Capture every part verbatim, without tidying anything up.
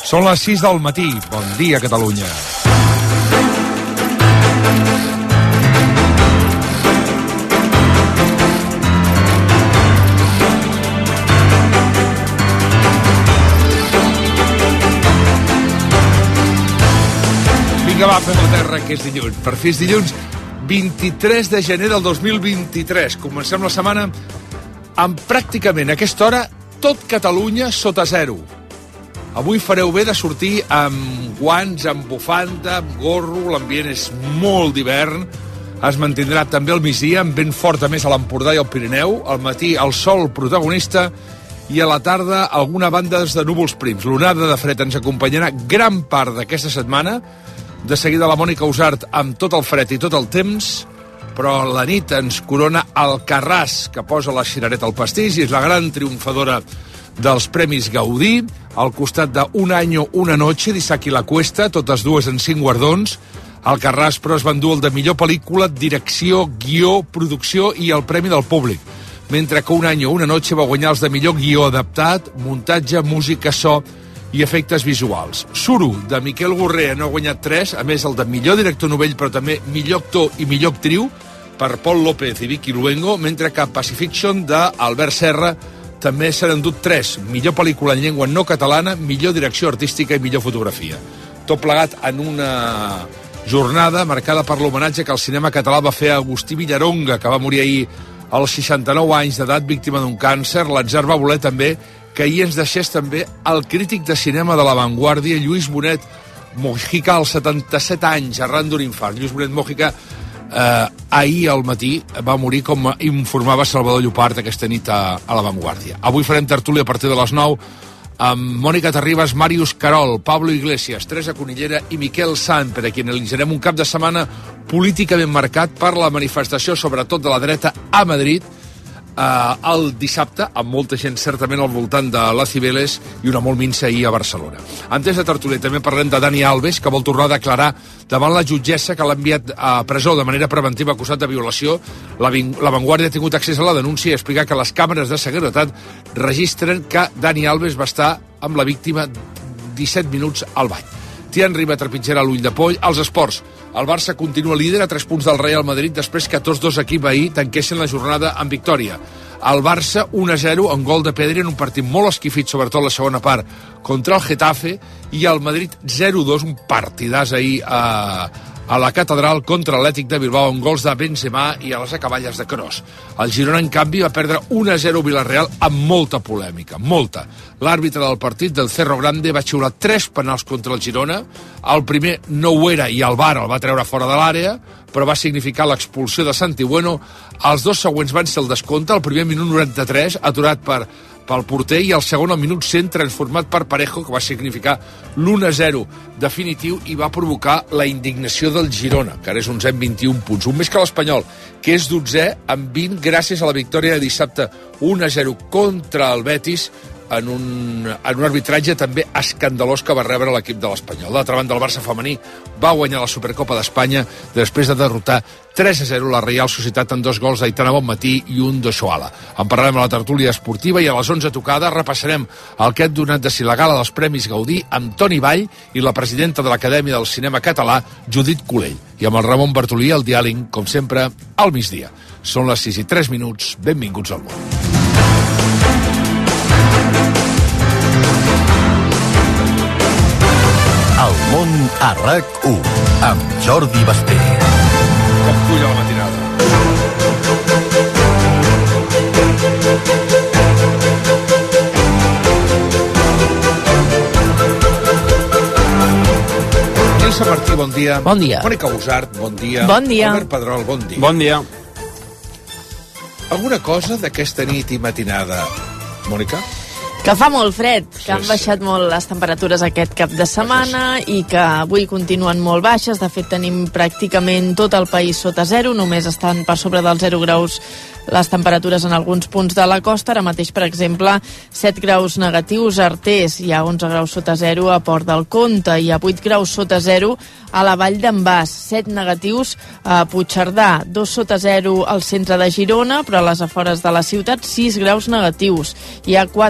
Són les sis del matí. Bon dia, Catalunya. Vinga, va, fem la terra, que és dilluns. Per fi és dilluns, vint-i-tres de gener del dos mil vint-i-tres. Comencem la setmana amb pràcticament a aquesta hora tot Catalunya sota zero. Avui fareu bé de sortir amb guants, amb bufanda, amb gorro, l'ambient és molt d'hivern. Es mantindrà també al migdia, amb vent fort a més a l'Empordà i al Pirineu. Al matí el sol protagonista i a la tarda alguna banda de núvols prims. L'onada de fred ens acompanyarà gran part d'aquesta setmana. De seguida la Mònica Usart amb tot el fred i tot el temps, però la nit ens corona Alcarràs, que posa la cirereta al pastís i és la gran triomfadora dels Premis Gaudí, al costat de Un año, una noche, d'Isaac i la Cuesta, totes dues en cinc guardons. Alcarràs, però, es va endur el de millor pel·lícula, direcció, guió, producció i el Premi del Públic, mentre que Un año, una noche va guanyar els de millor guió adaptat, muntatge, música, so i efectes visuals. Suro, de Miquel Gorrea, no ha guanyat tres, a més el de millor director novell, però també millor actor i millor actriu, per Pol López i Vicky Luengo, mentre que Pacifiction, d'Albert Serra, també s'han endut tres, millor pel·lícula en llengua no catalana, millor direcció artística i millor fotografia. Tot plegat en una jornada marcada per l'homenatge que el cinema català va fer a Agustí Villaronga, que va morir ahir als seixanta-nou anys d'edat, víctima d'un càncer. L'Atzar va voler també que ahir ens deixés també el crític de cinema de La Vanguardia, Lluís Bonet Mojica, als setanta-set anys, arran d'un infart. Lluís Bonet Mojica eh, ahir al matí va morir, com informava Salvador Llopart aquesta nit a, a La Vanguardia. Avui farem tertúlia a partir de les nou amb Mònica Terribas, Màrius Carol, Pablo Iglesias, Teresa Cunillera i Miquel Sant, per a qui analitzarem un cap de setmana políticament marcat per la manifestació, sobretot de la dreta, a Madrid, Uh, el dissabte, amb molta gent certament al voltant de la Cibeles i una molt minsa ahir a Barcelona. Antes de tertúlia també parlem de Dani Alves, que vol tornar a declarar davant la jutgessa que l'ha enviat a presó de manera preventiva acusat de violació. La, la Vanguardia ha tingut accés a la denúncia i explicar que les càmeres de seguretat registren que Dani Alves va estar amb la víctima disset minuts al bany. Tian Riba trepitjarà l'ull de poll. Als esports, el Barça continua líder a tres punts del Real Madrid després que tots dos equips ahir tanquessin la jornada amb victòria. El Barça un a zero en gol de Pedri en un partit molt esquifit, sobretot la segona part, contra el Getafe, i el Madrid zero a dos, un partidàs ahir a, a la Catedral contra l'Atlètic de Bilbao amb gols de Benzema i a les acaballes de Kroos. El Girona, en canvi, va perdre un a zero a Villarreal amb molta polèmica, molta. L'àrbitre del partit, del Cerro Grande, va xiular tres penals contra el Girona. El primer no ho era i el V A R el va treure fora de l'àrea, però va significar l'expulsió de Santi Bueno. Els dos següents van ser el descompte, el primer minut noranta-tres, aturat per, pel porter, i el segon al minut cent, transformat per Parejo, que va significar l'u a zero definitiu i va provocar la indignació del Girona, que ara és onzè amb vint-i-un punts, un més que l'Espanyol, que és dotzè amb vint gràcies a la victòria de dissabte un a zero contra el Betis, en un, en un arbitratge també escandalós que va rebre l'equip de l'Espanyol. D'altra banda, el Barça femení va guanyar la Supercopa d'Espanya després de derrotar tres a zero la Reial Societat amb dos gols d'Aitana Bonmatí i un d'Ochoala. En parlarem a la tertúlia esportiva i a les onze tocada repassarem el que ha donat de si la gala dels Premis Gaudí amb Toni Vall i la presidenta de l'Acadèmia del Cinema Català, Judit Colell. I amb el Ramon Bartolí, el diàleg, com sempre, al migdia. Són les sis i tres minuts. Benvinguts al món. El món a RAC u amb Jordi Basté. Com puja la matinada. Elsa Martí, bon dia. Bon dia. Mònica Usart, bon dia. Bon dia. Albert Pedrol, bon dia. Bon dia. Alguna cosa d'aquesta nit i matinada, Mònica? Que fa molt fred, que Sí, han baixat sí. molt les temperatures aquest cap de setmana i que avui continuen molt baixes. De fet, tenim pràcticament tot el país sota zero, només estan per sobre dels zero graus les temperatures en alguns punts de la costa. Ara mateix, per exemple, set graus negatius a Artés, hi ha onze graus sota zero a Port del Comte, hi ha vuit graus sota zero a la Vall d'en Bas, set negatius a Puigcerdà, dos sota zero al centre de Girona, però a les afores de la ciutat sis graus negatius. Hi ha quatre graus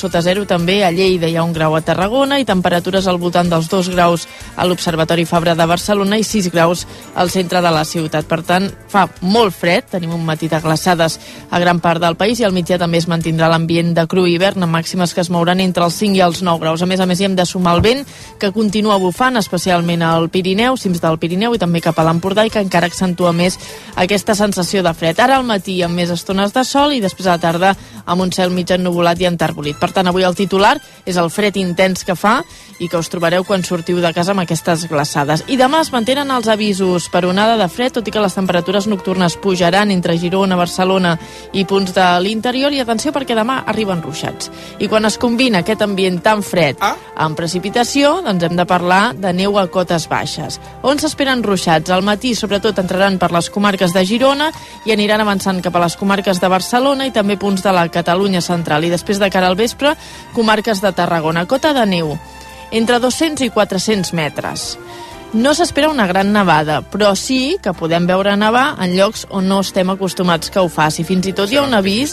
sota zero també a Lleida, hi ha un grau a Tarragona i temperatures al voltant dels dos graus a l'Observatori Fabra de Barcelona i sis graus al centre de la ciutat. Per tant, fa molt fred, tenim un matí de glaçades a gran part del país i al migdia també es mantindrà l'ambient de cru hivern amb màximes que es mouran entre els cinc i els nou graus. A més a més, hi hem de sumar el vent que continua bufant, especialment al Pirineu, cims del Pirineu i també cap a l'Empordà, i que encara accentua més aquesta sensació de fred. Ara al matí amb més estones de sol i després a la tarda amb un cel mig ennuvolat i enterbolit. Per tant, avui el titular és el fred intens que fa i que us trobareu quan sortiu de casa amb aquestes glaçades. I demà es mantenen els avisos per onada de fred, tot i que les temperatures nocturnes pujaran entre Girona, Barcelona i punts de l'interior, i atenció perquè demà arriben ruixats. I quan es combina aquest ambient tan fred amb precipitació, doncs hem de parlar de neu a cotes baixes. On s'esperen ruixats? Al matí, sobretot, entraran per les comarques de Girona i aniran avançant cap a les comarques de Barcelona i també punts de la Catalunya central. I després, de cara al vespre, comarques de Tarragona. Cota de neu entre dos-cents i quatre-cents metres. No s'espera una gran nevada, però sí que podem veure nevar en llocs on no estem acostumats que ho faci. Fins i tot hi ha un avís...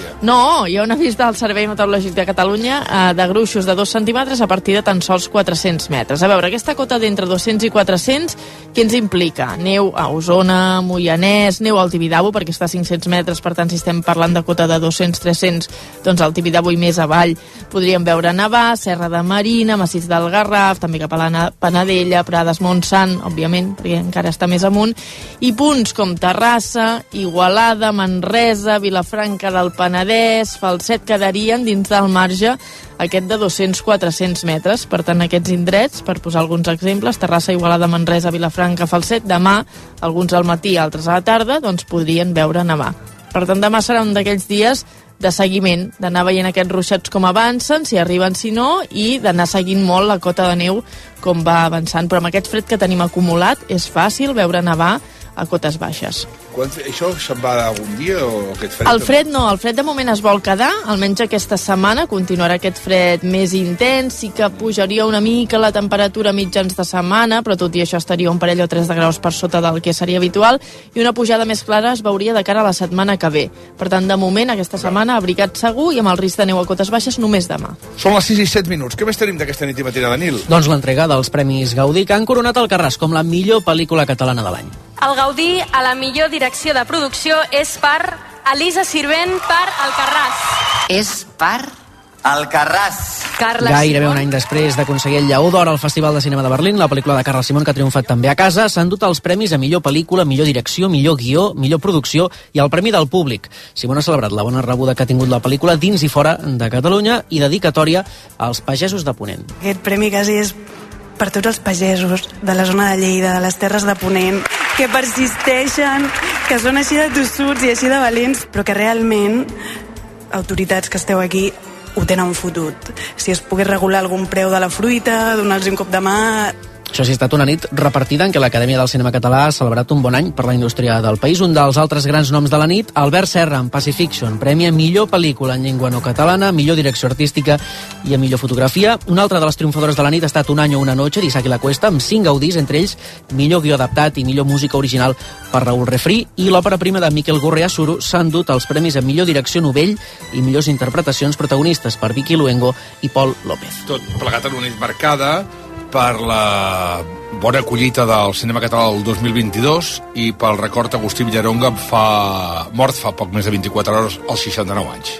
No, hi ha un avís del Servei Meteorològic de Catalunya eh, de gruixos de dos centímetres a partir de tan sols quatre-cents metres. A veure, aquesta cota d'entre dos-cents i quatre-cents, què ens implica? Neu a Osona, Moianès, neu al Tibidabo, perquè està a cinc-cents metres, per tant, si estem parlant de cota de dos-cents a tres-cents, doncs al Tibidabo i més avall podríem veure nevar, Serra de Marina, Massís del Garraf, també cap a la Panadella, Prades, Montsant, òbviament, perquè encara està més amunt, i punts com Terrassa, Igualada, Manresa, Vilafranca del Penedès, Falset, quedarien dins del marge aquest de dos-cents a quatre-cents metres. Per tant, aquests indrets, per posar alguns exemples, Terrassa, Igualada, Manresa, Vilafranca, Falset, demà, alguns al matí, altres a la tarda, doncs podrien veure nevar. Per tant, demà serà un d'aquells dies de seguiment, d'anar veient aquests ruixats com avancen, si arriben, si no, i d'anar seguint molt la cota de neu com va avançant. Però amb aquest fred que tenim acumulat és fàcil veure nevar a cotes baixes. Quan, això se'n va algun dia o aquest fred? El fred no, el fred de moment es vol quedar, almenys aquesta setmana continuarà aquest fred més intens, sí que pujaria una mica la temperatura mitjans de setmana, però tot i això estaria un parell o tres de graus per sota del que seria habitual, i una pujada més clara es veuria de cara a la setmana que ve. Per tant, de moment, aquesta setmana, abrigat segur i amb el risc de neu a cotes baixes només demà. Són les sis i set minuts. Què més tenim d'aquesta nit i matinada, Nil? Doncs l'entrega dels Premis Gaudí, que han coronat Alcarràs com la millor pel·lícula catalana de l'any. El Gaudí a la millor direcció de producció és per Elisa Sirvent per Alcarràs. És per Alcarràs. Carles Gairebé Simón. un any després d'aconseguir el Lleó d'Or al Festival de Cinema de Berlín, la pel·lícula de Carles Simón, que ha triomfat també a casa, s'han dut els premis a millor pel·lícula, millor direcció, millor guió, millor producció i el premi del públic. Simón ha celebrat la bona rebuda que ha tingut la pel·lícula dins i fora de Catalunya i dedicatòria als pagesos de Ponent. Aquest premi quasi és per tots els pagesos de la zona de Lleida, de les terres de Ponent, que persisteixen, que són així de tossuts i així de valents, però que realment, autoritats que esteu aquí, ho tenen fotut. Si es pogués regular algun preu de la fruita, donar-los un cop de mà... Això sí, ha estat una nit repartida en què l'Acadèmia del Cinema Català ha celebrat un bon any per la indústria del país. Un dels altres grans noms de la nit, Albert Serra, en Pacifiction, premi a millor pel·lícula en llengua no catalana, millor direcció artística i a millor fotografia. Una altra de les triomfadores de la nit ha estat Un año, una noche, d'Isaac i la Cuesta, amb cinc gaudís, entre ells millor guió adaptat i millor música original per Raül Refrí, i l'òpera prima de Miquel Gurrea Suro s'han dut els premis a millor direcció novell i millors interpretacions protagonistes per Vicky Luengo i Pol López. Tot plegat en una nit marcada per la bona collita del cinema català del dos mil vint-i-dos i pel record Agustí Villaronga fa mort fa poc més de vint-i-quatre hores als seixanta-nou anys.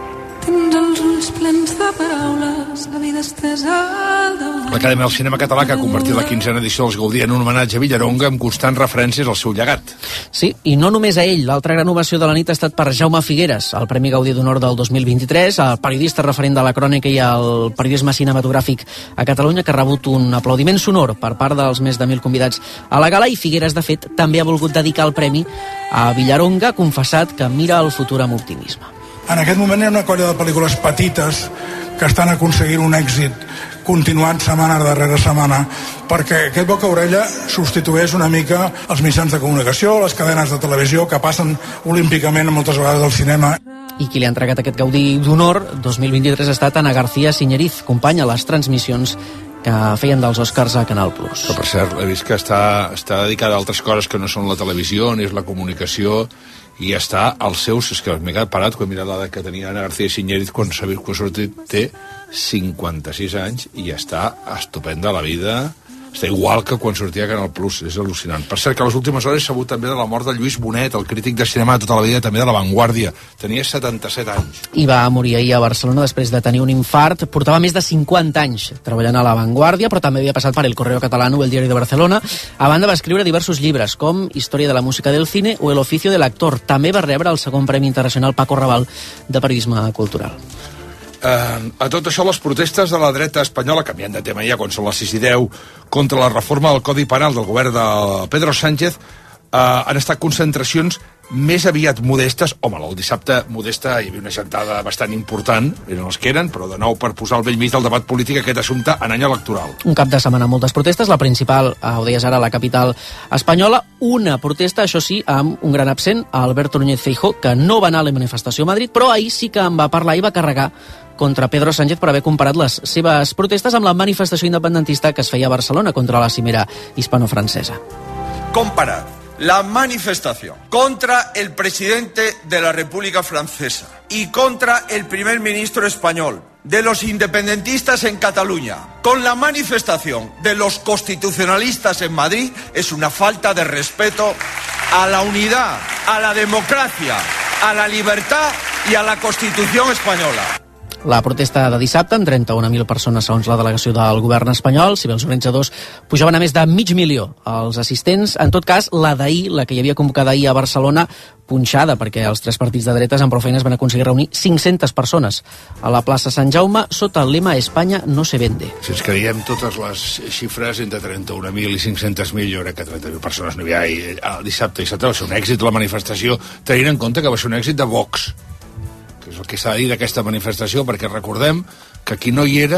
Tens els ulls plens de paraules, la vida estesa al davant. L'Acadèmia del Cinema Català, que ha convertit la quinzena edició dels Gaudí en un homenatge a Villaronga amb constants referències al seu llegat. Sí, i no només a ell. L'altra gran ovació de la nit ha estat per Jaume Figueres, el Premi Gaudí d'Honor del dos mil vint-i-tres, el periodista referent de la crònica i el periodisme cinematogràfic a Catalunya, que ha rebut un aplaudiment sonor per part dels més de mil convidats a la gala, i Figueres, de fet, també ha volgut dedicar el premi a Villaronga, confessat que mira el futur amb optimisme. En aquest moment hi ha una colla de pel·lícules petites que estan aconseguint un èxit continuant setmana darrere setmana, perquè aquest boca-orella substitueix una mica els mitjans de comunicació, les cadenes de televisió que passen olímpicament moltes vegades del cinema. I qui li ha entregat aquest Gaudí d'Honor dos mil vint-i-tres ha estat Ana García Siñeriz, companya a les transmissions que feien dels Oscars a Canal Plus. Però, per cert, he vist que està, està dedicada a altres coses que no són la televisió ni és la comunicació, i està als seus, és que m'he quedat parat quan he mirat l'edat que tenia Ana García Siñériz quan sabia que sortit, té cinquanta-sis anys i està estupenda la vida. Està igual que quan sortia a Canal Plus, és al·lucinant. Per cert, que a les últimes hores s'ha sabut també de la mort de Lluís Bonet, el crític de cinema de tota la vida, també de La Vanguardia. Tenia setanta-set anys. I va morir ahir a Barcelona després de tenir un infart. Portava més de cinquanta anys treballant a La Vanguardia, però també havia passat per El Correo Catalano o El Diari de Barcelona. A banda va escriure diversos llibres, com Història de la música del cine o El oficio de l'actor. També va rebre el segon Premi Internacional Paco Raval de Periodisme Cultural. Uh, a tot això, les protestes de la dreta espanyola, canviant de tema ja quan són les sis i deu, contra la reforma del Codi Penal del govern de Pedro Sánchez, uh, han estat concentracions més aviat modestes. Home, el dissabte modesta hi havia una gentada bastant important, eren els que eren, però de nou per posar al vell mig del debat polític aquest assumpte en any electoral. Un cap de setmana amb moltes protestes, la principal, eh, ho deies ara, la capital espanyola, una protesta, això sí, amb un gran absent, Alberto Núñez Feijóo, que no va anar a la manifestació a Madrid, però ahir sí que en va parlar i va carregar contra Pedro Sánchez per haver comparat les seves protestes amb la manifestació independentista que es feia a Barcelona contra la cimera hispano-francesa. Comparar la manifestación contra el presidente de la República Francesa y contra el primer ministro español de los independentistas en Cataluña con la manifestación de los constitucionalistas en Madrid es una falta de respeto a la unidad, a la democracia, a la libertad y a la Constitución española. La protesta de dissabte, amb trenta-una mil persones segons la delegació del govern espanyol, si bé els organitzadors pujaven a més de mig milió els assistents. En tot cas, la d'ahir, la que hi havia convocada ahir a Barcelona, punxada, perquè els tres partits de dretes amb prou feines van aconseguir reunir cinc-centes persones a la plaça Sant Jaume sota el lema Espanya no se vende. Si ens creiem totes les xifres, entre trenta-una mil i cinc-centes mil, jo crec que trenta mil persones no hi ha. I el dissabte i dissabte va ser un èxit la manifestació, tenint en compte que va ser un èxit de Vox, que és el que s'ha de dir d'aquesta manifestació, perquè recordem que qui no hi era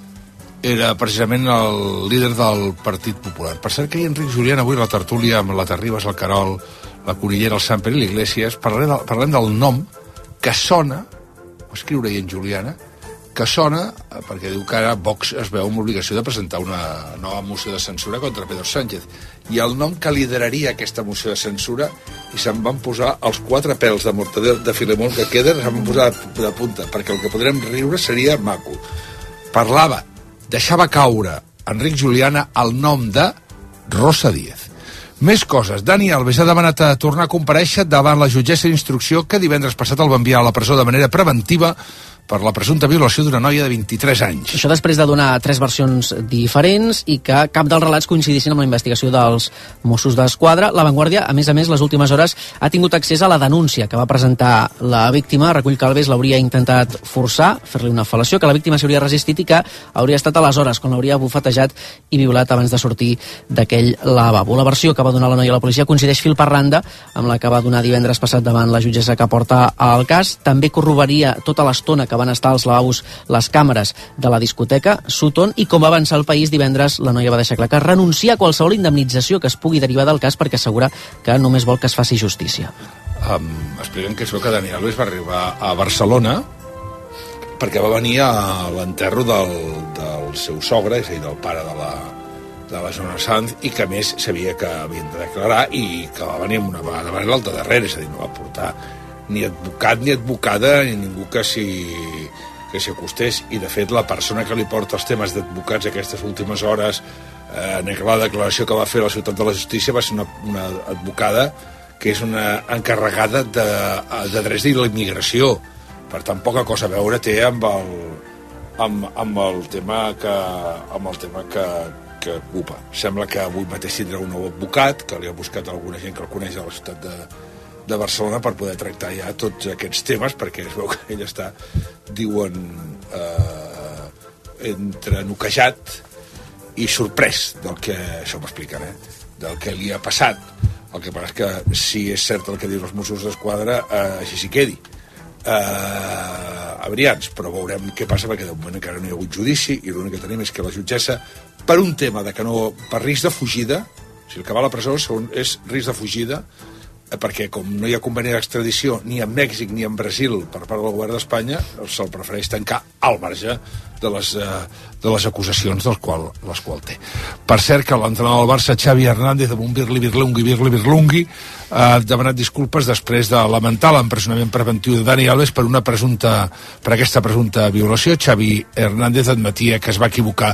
era precisament el líder del Partit Popular. Per cert, que hi ha Enric Julián avui a la tertúlia amb la Terribas, el Carol, la Cunillera, el Samper i l'Iglesias. Parlem, de, parlem del nom que sona, ho escriure ahir en Juliana, que sona perquè diu que ara Vox es veu amb l'obligació de presentar una nova moció de censura contra Pedro Sánchez. I el nom que lideraria aquesta moció de censura, i se'n van posar els quatre pèls de mortadel de Filemón que queden, se'n van posar de punta, perquè el que podrem riure seria maco. Parlava, deixava caure Enric Juliana el nom de Rosa Díez. Més coses. Dani Alves ha demanat a tornar a comparèixer davant la jutgessa d'instrucció que divendres passat el va enviar a la presó de manera preventiva per la presumpta violació d'una noia de vint-i-tres anys. Això després de donar tres versions diferents i que cap dels relats coincidissin amb la investigació dels Mossos d'Esquadra. La Vanguardia, a més a més, les últimes hores ha tingut accés a la denúncia que va presentar la víctima. Recull que Alves l'hauria intentat forçar, fer-li una fel·lació, que la víctima s'hauria resistit i que hauria estat aleshores quan l'hauria bufetejat i violat abans de sortir d'aquell lavabo. La versió que va donar la noia a la policia coincideix fil per randa amb la que va donar divendres passat davant la jutgessa que porta el cas. També corroboraria tota l'estona que van estar als lavabos les càmeres de la discoteca Sutton, i com va avançar el País divendres, la noia va deixar clar que renuncia a qualsevol indemnització que es pugui derivar del cas perquè assegura que només vol que es faci justícia. Um, expliquen que es veu que Dani Alves va arribar a Barcelona perquè va venir a l'enterro del, del seu sogre, és a dir, del pare de la, de la Joana Sanz, i que a més sabia que havien de declarar i que va venir una vegada abans l'altra darrere, és a dir, no va portar ni advocat ni advocada ni ningú que s'hi que s'hi acostés, i de fet la persona que li porta els temes d'advocats aquestes últimes hores eh, en la declaració que va fer a la Ciutat de la Justícia va ser una, una advocada que és una encarregada de, de drets de l'immigració, per tant poca cosa a veure té amb el, amb, amb el tema que amb el tema que, que ocupa. Sembla que avui mateix tindrà un nou advocat que li ha buscat alguna gent que el coneix a la ciutat de de Barcelona per poder tractar ja tots aquests temes, perquè es veu que ell està, diuen, eh, entre noquejat i sorprès del que, això m'expliquen, eh, del que li ha passat. El que passa és que si és cert el que diuen els Mossos d'Esquadra, eh, així s'hi quedi. Eh, abrians, però veurem què passa, perquè de moment encara no hi ha hagut judici i l'únic que tenim és que la jutgessa, per un tema de que no, per risc de fugida, si el que va a la presó és risc de fugida, perquè com no hi ha conveni d'extradició ni en Mèxic ni en Brasil per part del govern d'Espanya, se'l prefereix tancar al marge de les, eh, de les acusacions del qual, les qual té. Per cert que l'entrenador del Barça, Xavi Hernández, amb un birli-birlungui, birli-birlungui, ha demanat disculpes després de lamentar l'empresonament preventiu de Dani Alves per una presumpta, per aquesta presumpta violació. Xavi Hernández admetia que es va equivocar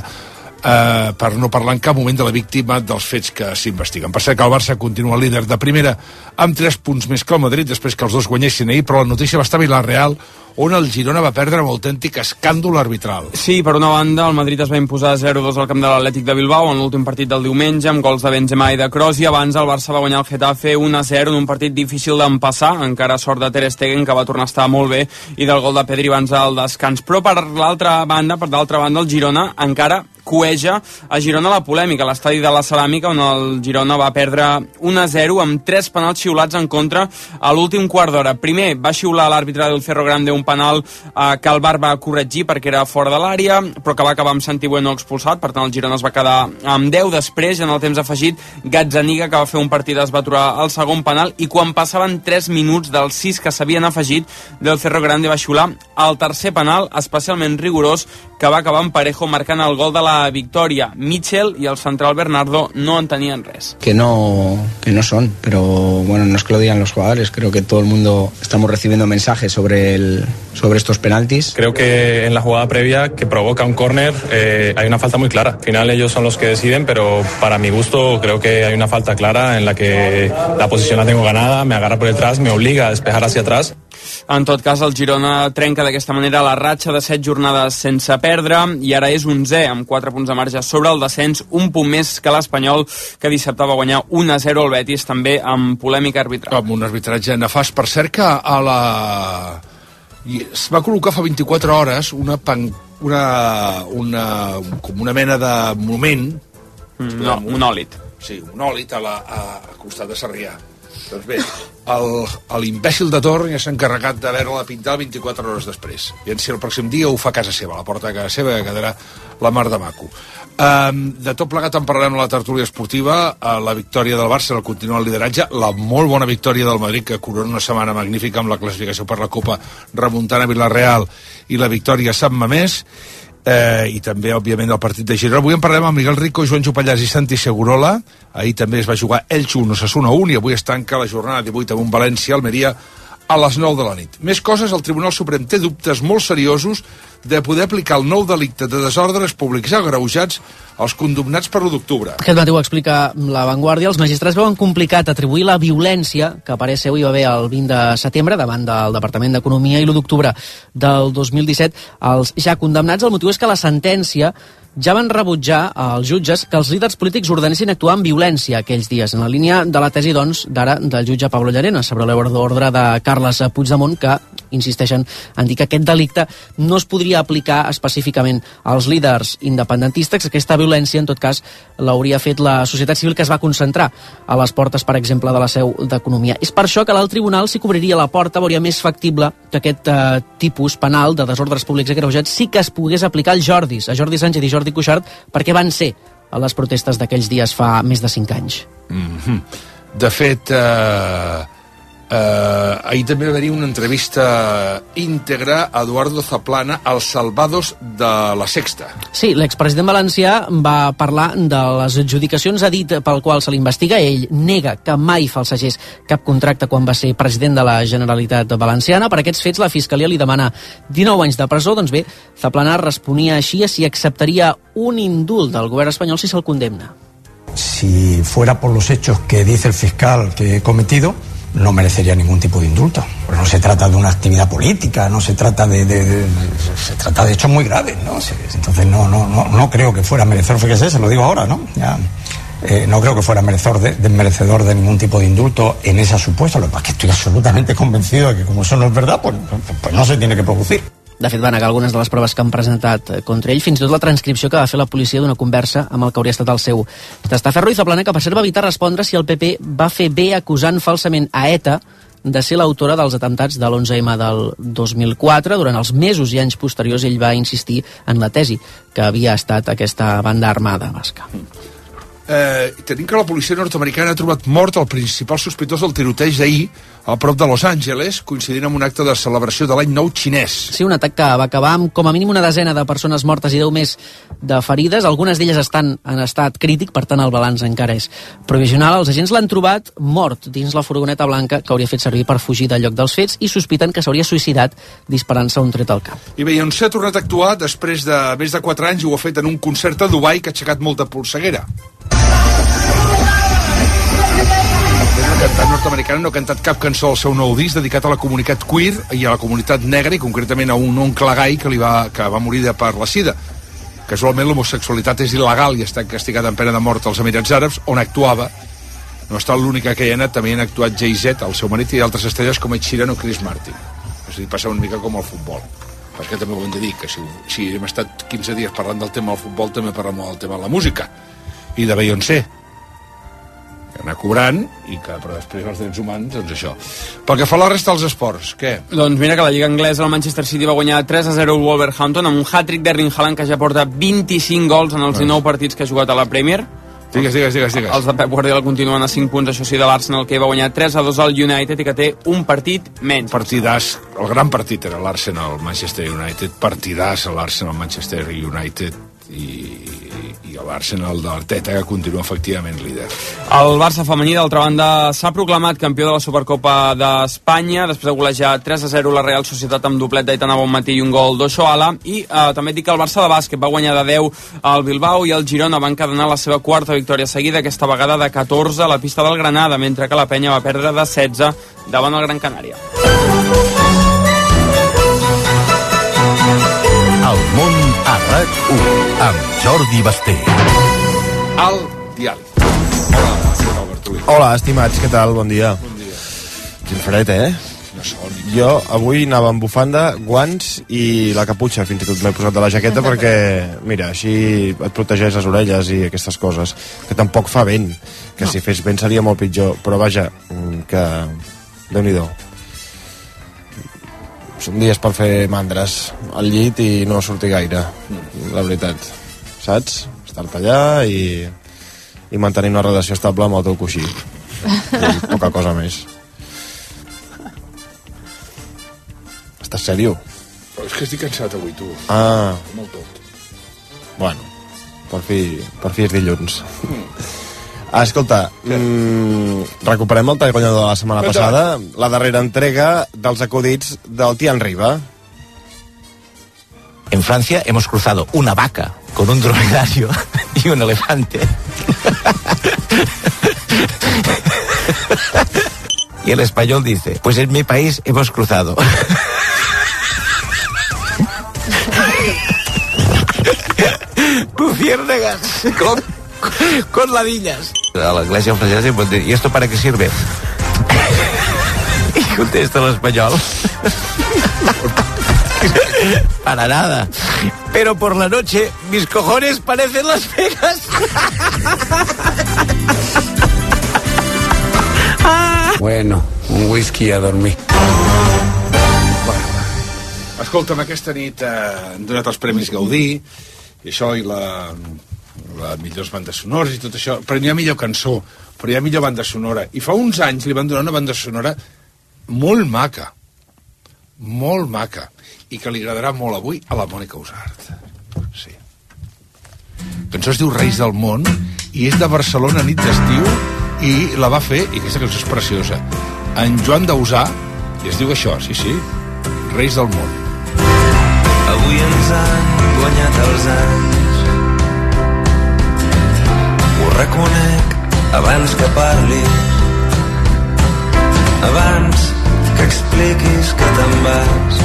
Uh, per no parlar en cap moment de la víctima dels fets que s'investiguen. Per cert que el Barça continua líder de primera amb tres punts més que el Madrid després que els dos guanyessin ahir, però la notícia va estar a Villarreal, on el Girona va perdre amb autèntic escàndol arbitral. Sí, per una banda, el Madrid es va imposar zero dos al camp de l'Atlètic de Bilbao en l'últim partit del diumenge, amb gols de Benzema i de Kroos, i abans el Barça va guanyar el Getafe un a zero en un partit difícil d'empassar, encara sort de Ter Stegen, que va tornar a estar molt bé, i del gol de Pedri abans del descans. Però per l'altra banda, per l'altra banda, el Girona encara cueja a Girona la polèmica a l'estadi de la Ceràmica, on el Girona va perdre un a zero amb tres penals xiulats en contra a l'últim quart d'hora. Primer va xiular l'àrbitre del Cerro Grande un penal eh, que el V A R va corregir perquè era fora de l'àrea, però que va acabar amb Santi Bueno expulsat, per tant el Girona es va quedar amb deu. Després, en el temps afegit, Gazzaniga, que va fer un partit, es va aturar el segon penal, i quan passaven tres minuts dels sis que s'havien afegit, del Cerro Grande va xiular el tercer penal, especialment rigorós, que va acabar amb Parejo marcant el gol de la victòria. Mitchell y el central Bernardo no entendían res. Que no, que no son, pero bueno, no es que lo digan los jugadores, creo que todo el mundo estamos recibiendo mensajes sobre, el, sobre estos penaltis. Creo que en la jugada previa que provoca un córner eh, hay una falta muy clara. Al final ellos son los que deciden, pero para mi gusto creo que hay una falta clara en la que la posición la tengo ganada, me agarra por detrás, me obliga a despejar hacia atrás. En tot cas, el Girona trenca d'aquesta manera la ratxa de set jornades sense perdre i ara és onzè amb quatre punts de marge sobre el descens, un punt més que l'Espanyol, que dissabte va guanyar un a zero al Betis, també amb polèmica arbitral. Amb un arbitratge nefast. Per cert que a la... es va col·locar fa vint-i-quatre hores una, pan... una, una, com una mena de monument, mm, no, un monòlit. Sí, un monòlit a la, a, a costat de Sarrià. Doncs bé, l'imbècil de Torn ja s'ha encarregat de veure-la pintar vint-i-quatre hores després. I si el pròxim dia ho fa a casa seva, a la porta de casa seva, que quedarà la mar de maco. Um, de tot plegat en parlarem a la tertúlia esportiva, uh, la victòria del Barça, el continua el lideratge, la molt bona victòria del Madrid, que corona una setmana magnífica amb la classificació per la Copa, remuntant a Villarreal, i la victòria a Sant Mamés, Eh, i també, òbviament, el partit de Girona. Avui en parlem amb Miguel Rico, Joan Jopallàs i Santi Segurola. Ahir també es va jugar Elche un, Osasuna un, i avui es tanca la jornada divuit amb un València-Almeria a les nou de la nit. Més coses, el Tribunal Suprem té dubtes molt seriosos de poder aplicar el nou delicte de desordres públics agreujats als condemnats per l'u d'octubre. Aquest matí ho explica La Vanguardia. Els magistrats veuen complicat atribuir la violència que apareix avui va haver el vint de setembre davant del Departament d'Economia i l'u d'octubre del dos mil disset als ja condemnats. El motiu és que la sentència ja van rebutjar als jutges que els líders polítics ordenessin actuar amb violència aquells dies, en la línia de la tesi, doncs, d'ara del jutge Pablo Llarena sobre l'ordre de Carles Puigdemont, que insisteixen en dir que aquest delicte no es podria aplicar específicament als líders independentistes. Aquesta violència, en tot cas, l'hauria fet la societat civil, que es va concentrar a les portes, per exemple, de la seu d'Economia. És per això que l'alt tribunal s'hi cobriria la porta, veuria més factible que aquest eh, tipus penal de desordres públics agreujats sí que es pogués aplicar als Jordis, a Jordi Sánchez i Jordi Cuixart, perquè van ser a les protestes d'aquells dies fa més de cinc anys. Mm-hmm. De fet, eh, eh, ahir també va haver una entrevista íntegra a Eduardo Zaplana als Salvados de la Sexta. Sí, l'expresident valencià va parlar de les adjudicacions, ha dit pel qual se l'investiga. Ell nega que mai falsegés cap contracte quan va ser president de la Generalitat Valenciana. Per aquests fets, la Fiscalia li demana dinou anys de presó. Doncs bé, Zaplana responia així a si acceptaria un indult del govern espanyol si se'l condemna. Si fuera por los hechos que dice el fiscal que he cometido, no merecería ningún tipo de indulto. No se trata de una actividad política, no se trata de, de, de, de se trata de hechos muy graves, ¿no? Entonces no, no, no, no creo que fuera merecedor, fíjese, se lo digo ahora, ¿no? Ya, eh, no creo que fuera merecedor de, de merecedor de ningún tipo de indulto en esa supuesta. Lo que pasa es que estoy absolutamente convencido de que como eso no es verdad, pues, pues, pues no se tiene que producir. De fet, va negar algunes de les proves que han presentat contra ell, fins i tot la transcripció que va fer la policia d'una conversa amb el que hauria estat el seu testaferro. I Zaplana, que per cert va evitar respondre si el P P va fer bé acusant falsament a ETA de ser l'autora dels atemptats de l'onze eme del dos mil quatre. Durant els mesos i anys posteriors ell va insistir en la tesi que havia estat aquesta banda armada basca. Eh, tenim que la policia nord-americana ha trobat mort el principal sospitós del tiroteig d'ahir a prop de Los Angeles, coincidint amb un acte de celebració de l'any nou xinès. Sí, un atac que va acabar amb com a mínim una desena de persones mortes i deu més de ferides. Algunes d'elles estan en estat crític, per tant el balanç encara és provisional. Els agents l'han trobat mort dins la furgoneta blanca que hauria fet servir per fugir del lloc dels fets i sospiten que s'hauria suïcidat disparant-se un tret al cap. I Beyoncé ha tornat a actuar després de més de quatre anys i ho ha fet en un concert a Dubai que ha aixecat molta polseguera. La cantant nord-americana no ha cantat cap cançó al seu nou disc dedicat a la comunitat queer i a la comunitat negra i concretament a un oncle gai que, li va, que va morir de per la sida. Casualment l'homosexualitat és il·legal i està castigada amb pena de mort als Emirats Àrabs, on actuava. No ha estat l'única que hi ha anat, també han actuat Jay-Z, el seu marit, i altres estrelles com Ed Sheeran o Chris Martin. És a dir, passa una mica com el futbol. Perquè també ho hem de dir, que si, si hem estat quinze dies parlant del tema del futbol, també parlem del tema de la música. I de Beyoncé, que anar cobrant, i que però després els drets humans, doncs això. Pel que fa a la resta dels esports, què? Doncs mira que la Lliga Anglesa, el Manchester City va guanyar tres a zero al Wolverhampton amb un hat-trick d'Erling Haaland que ja porta vint-i-cinc gols en els dinou partits que ha jugat a la Premier. Digues, digues, digues, digues. Els de Pep Guardiola continuen a cinc punts, això sí, de l'Arsenal, que va guanyar tres a dos al United i que té un partit menys. Partidàs, el gran partit era l'Arsenal, Manchester United, partidàs a l'Arsenal, Manchester United i, i l'Arsenal de l'Arteta, que continua efectivament líder. El Barça femení, d'altra banda, s'ha proclamat campió de la Supercopa d'Espanya després de golejar tres a zero la Real Societat amb doblet d'Aitana Bonmatí i un gol d'Oshoala, i eh, també dic que el Barça de bàsquet va guanyar de deu al Bilbao i el Girona van cadenar la seva quarta victòria seguida, aquesta vegada de catorze a la pista del Granada, mentre que la Penya va perdre de setze davant el Gran Canària. El món a RAC u amb Jordi Basté. Al dial. Hola, Bertolí. Hola, estimats, què tal? Bon dia. Bon dia. Quin fred, eh? No sol, jo avui anava amb bufanda, guants i la caputxa, fins i tot m'he posat de la jaqueta perquè, mira, així et protegeix les orelles i aquestes coses, que tampoc fa vent, que no. Si fes vent seria molt pitjor, però vaja, que Déu-n'hi-do. Són dies per fer mandres al llit i no sortir gaire, la veritat, saps? Estar-te allà i, i mantenir una relació estable amb el teu coixí i poca cosa més. Estàs sèrio? Però és que estic cansat avui, tu. Ah. Molt tot. Bueno, per fi, per fi és dilluns. Mm. Ah, escolta, mmm, recuperem el tall guanyador de la setmana Cuenta. passada, la darrera entrega dels acudits del Tian Riba. En Francia hemos cruzado una vaca con un dromedario y un elefante. Y el español dice, pues en mi país hemos cruzado luciérnagas con, con ladillas. A la iglesia francesa siempre dice, ¿y esto para qué sirve? Y contesta el español, para nada, pero por la noche mis cojones parecen Las Vegas. Bueno, un whisky a dormir. Bueno, escolta'm, aquesta nit eh, han donat els Premis Gaudí i això, i la, la millors bandes sonores i tot això, però n'hi ha millor cançó, però hi ha millor banda sonora, i fa uns anys li van donar una banda sonora molt maca, molt maca, i que li agradarà molt avui a la Mònica Usart. Sí. La cançó es diu Reis del Món i és de Barcelona, nit d'estiu, i la va fer, i aquesta cançó és preciosa, en Joan Dausà, i es diu això, sí, sí, Reis del Món. Avui ens han guanyat els anys, ho reconec abans que parlis, abans que expliquis que te'n vas,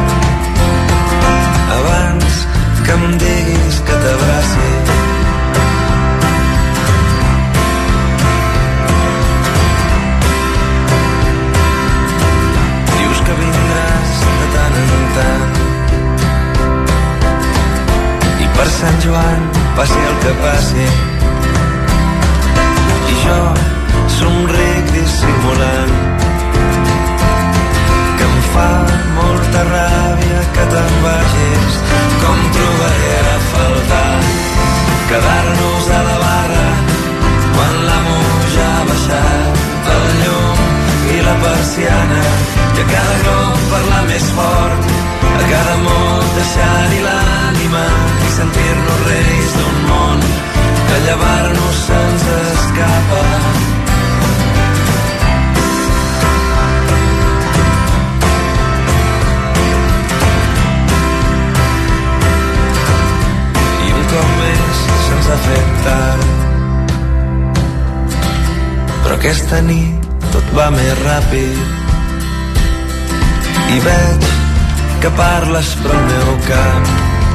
abans que em diguis que t'abraci. Dius que vindràs de tant en tant i per Sant Joan passi el que passi i jo somric dissimulant que em fa molta ràbia que te'n vagis. Com trobaré a faltar quedar-nos a la barra s'ha fet tard. Però aquesta nit tot va més ràpid i veig que parles però el meu cap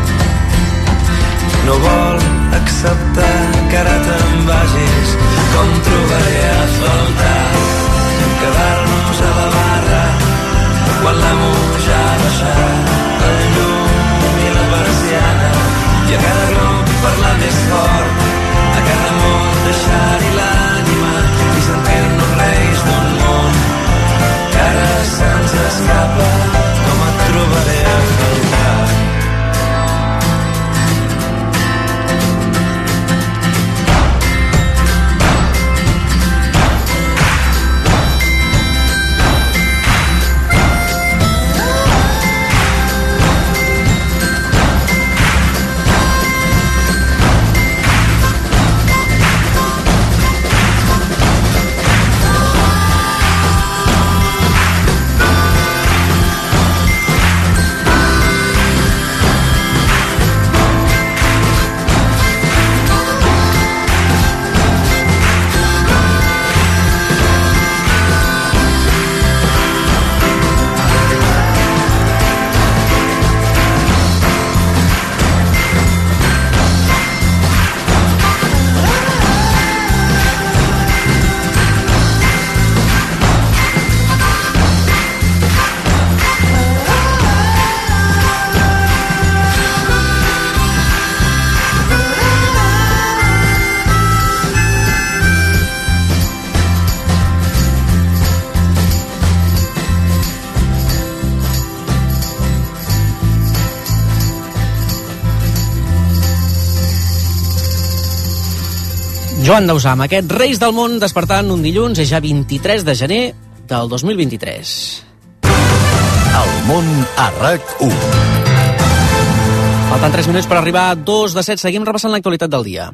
no vol acceptar que ara te'n vagis. Com trobaré a faltar quedar-nos a la barra quan l'amo ja ha baixat el llum i la persiana i a cada grup parlar més fort, a cada mot deixar-hi l'ànima i sentir-nos reis d'un món que ara se'ns escapa. Com et trobaré a faltar? Joan Dausà, amb aquest Reis del Món despertant un dilluns, és ja vint-i-tres de gener del dos mil vint-i-tres. El món a RAC u. Falten tres minuts per arribar a dos de set. Seguim repassant l'actualitat del dia.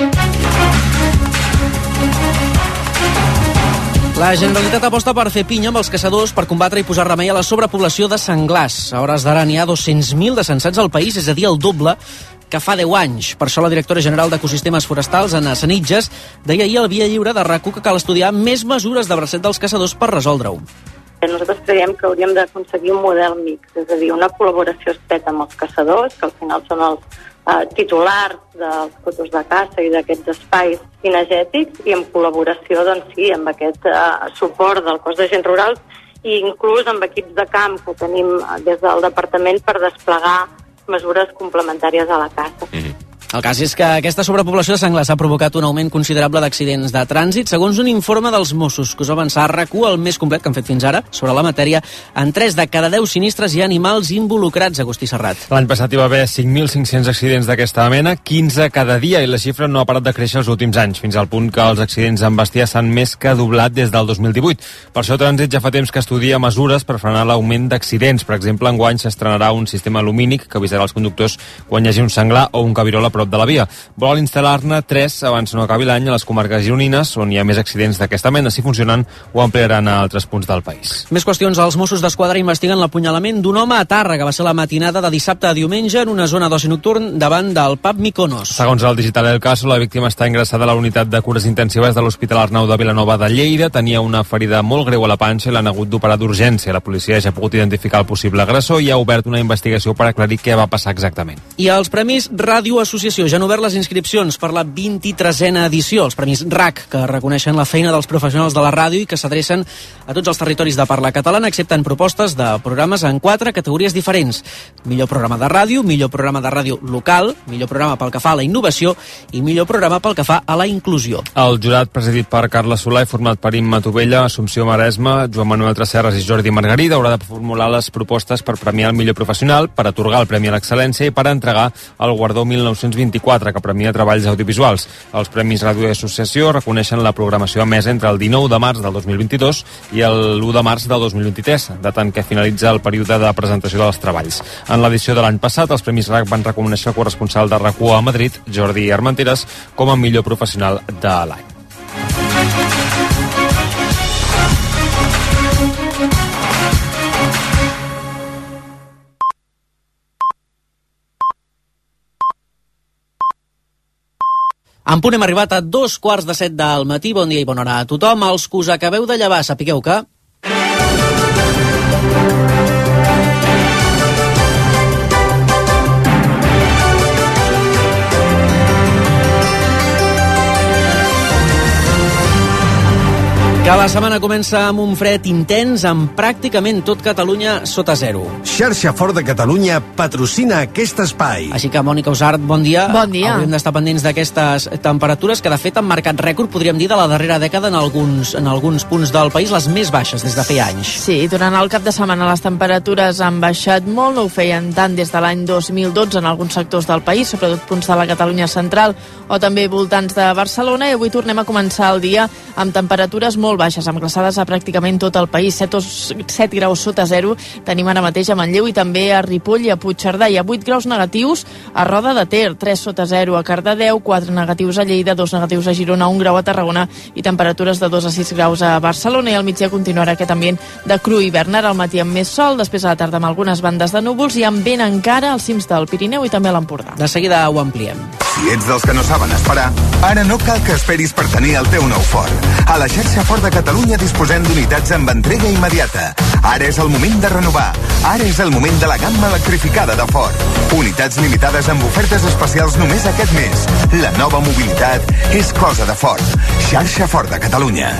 La Generalitat aposta per fer pinya amb els caçadors per combatre i posar remei a la sobrepoblació de senglars. A hores d'ara n'hi ha dos-cents mil de censats al país, és a dir, el doble que fa deu anys. Per això la directora general d'Ecosistemes Forestals, Anna Sanitges, deia ahir al Via Lliure de RAC u que cal estudiar més mesures de bracet dels caçadors per resoldre-ho. Nosaltres creiem que hauríem d'aconseguir un model mix, és a dir, una col·laboració estreta amb els caçadors, que al final són els eh, titulars dels cotos de caça i d'aquests espais cinegètics, i en col·laboració, doncs sí, amb aquest eh, suport del cos d'agents rurals i inclús amb equips de camp que tenim des del departament per desplegar mesures complementàries a la caça. Mm-hmm. El cas és que aquesta sobrepoblació de senglars ha provocat un augment considerable d'accidents de trànsit. Segons un informe dels Mossos que us va avançar a RAC u, el més complet que han fet fins ara sobre la matèria, en tres de cada deu sinistres hi ha animals involucrats, Agustí Serrat. L'any passat hi va haver cinc mil cinc-cents accidents d'aquesta mena, quinze cada dia, i la xifra no ha parat de créixer els últims anys, fins al punt que els accidents amb bestiar s'han més que doblat des del dos mil divuit. Per això Trànsit ja fa temps que estudia mesures per frenar l'augment d'accidents. Per exemple, enguany s'estrenarà un sistema lumínic que avisarà els conductors quan hi hagi un senglar o un cabirol a prop de la via. Vol instal·lar-ne tres abans no acabi l'any a les comarques gironines, on hi ha més accidents d'aquesta mena. Si funcionen, ho ampliaran a altres punts del país. Més qüestions. Els Mossos d'Esquadra investiguen l'apunyalament d'un home a Tàrrega. Va ser la matinada de dissabte a diumenge en una zona d'oci nocturn davant del pub Mykonos. Segons el Digital El Caso, la víctima està ingressada a la unitat de cures intensives de l'Hospital Arnau de Vilanova de Lleida. Tenia una ferida molt greu a la panxa i l'han hagut d'operar d'urgència. La policia ja ha pogut identificar el possible agressor i ha obert una investigació per aclarir què va passar exactament. I els Premis Ràdio Associació ja han obert les inscripcions per la vint-i-tresena edició, els Premis RAC, que reconeixen la feina dels professionals de la ràdio i que s'adrecen a tots els territoris de parla catalana, accepten propostes de programes en quatre categories diferents. Millor programa de ràdio, millor programa de ràdio local, millor programa pel que fa a la innovació i millor programa pel que fa a la inclusió. El jurat, presidit per Carles Solà i format per Imma Tovella, Assumpció Maresma, Joan Manuel Tresserras i Jordi Margarida, haurà de formular les propostes per premiar el millor professional, per atorgar el Premi a l'Excel·lència i per entregar el Guardó mil nou-cents vint-i-quatre, que premia treballs audiovisuals. Els Premis Ràdio i Associació reconeixen la programació emesa entre el dinou de març del dos mil vint-i-dos i l'u de març del dos mil vint-i-tres, data en què finalitza el període de presentació dels treballs. En l'edició de l'any passat, els Premis RAC van reconèixer el corresponsal de RAC u a Madrid, Jordi Armenteres, com a millor professional de l'any. En punt hem arribat a dos quarts de set del matí. Bon dia i bona hora a tothom. Els que us acabeu de llevar, sapigueu que... Que la setmana comença amb un fred intens, amb pràcticament tot Catalunya sota zero. Xarxa Fort de Catalunya patrocina aquest espai. Així que, Mònica Usart, bon dia. Bon dia. Hauríem d'estar pendents d'aquestes temperatures que, de fet, han marcat rècord, podríem dir, de la darrera dècada en alguns, en alguns punts del país, les més baixes des de feia anys. Sí, durant el cap de setmana les temperatures han baixat molt, no ho feien tant des de l'any dos mil dotze en alguns sectors del país, sobretot punts de la Catalunya central o també voltants de Barcelona, i avui tornem a començar el dia amb temperatures molt baixes, amb glaçades a pràcticament tot el país, set graus sota zero tenim ara mateix a Manlleu i també a Ripoll i a Puigcerdà, i a vuit graus negatius a Roda de Ter, tres sota zero a Cardedeu, quatre negatius a Lleida, dos negatius a Girona, un grau a Tarragona i temperatures de dos a sis graus a Barcelona, i al migdia continuarà aquest ambient de cru hivern, ara al matí amb més sol, després a la tarda amb algunes bandes de núvols i amb vent encara als cims del Pirineu i també a l'Empordà. De seguida ho ampliem. Si ets dels que no saben esperar, ara no cal que esperis per tenir el teu nou Ford. A la xarxa Ford de Catalunya disposem d'unitats amb entrega immediata. Ara és el moment de renovar. Ara és el moment de la gamma electrificada de Ford. Unitats limitades amb ofertes especials només aquest mes. La nova mobilitat és cosa de Ford. Xarxa Ford de Catalunya.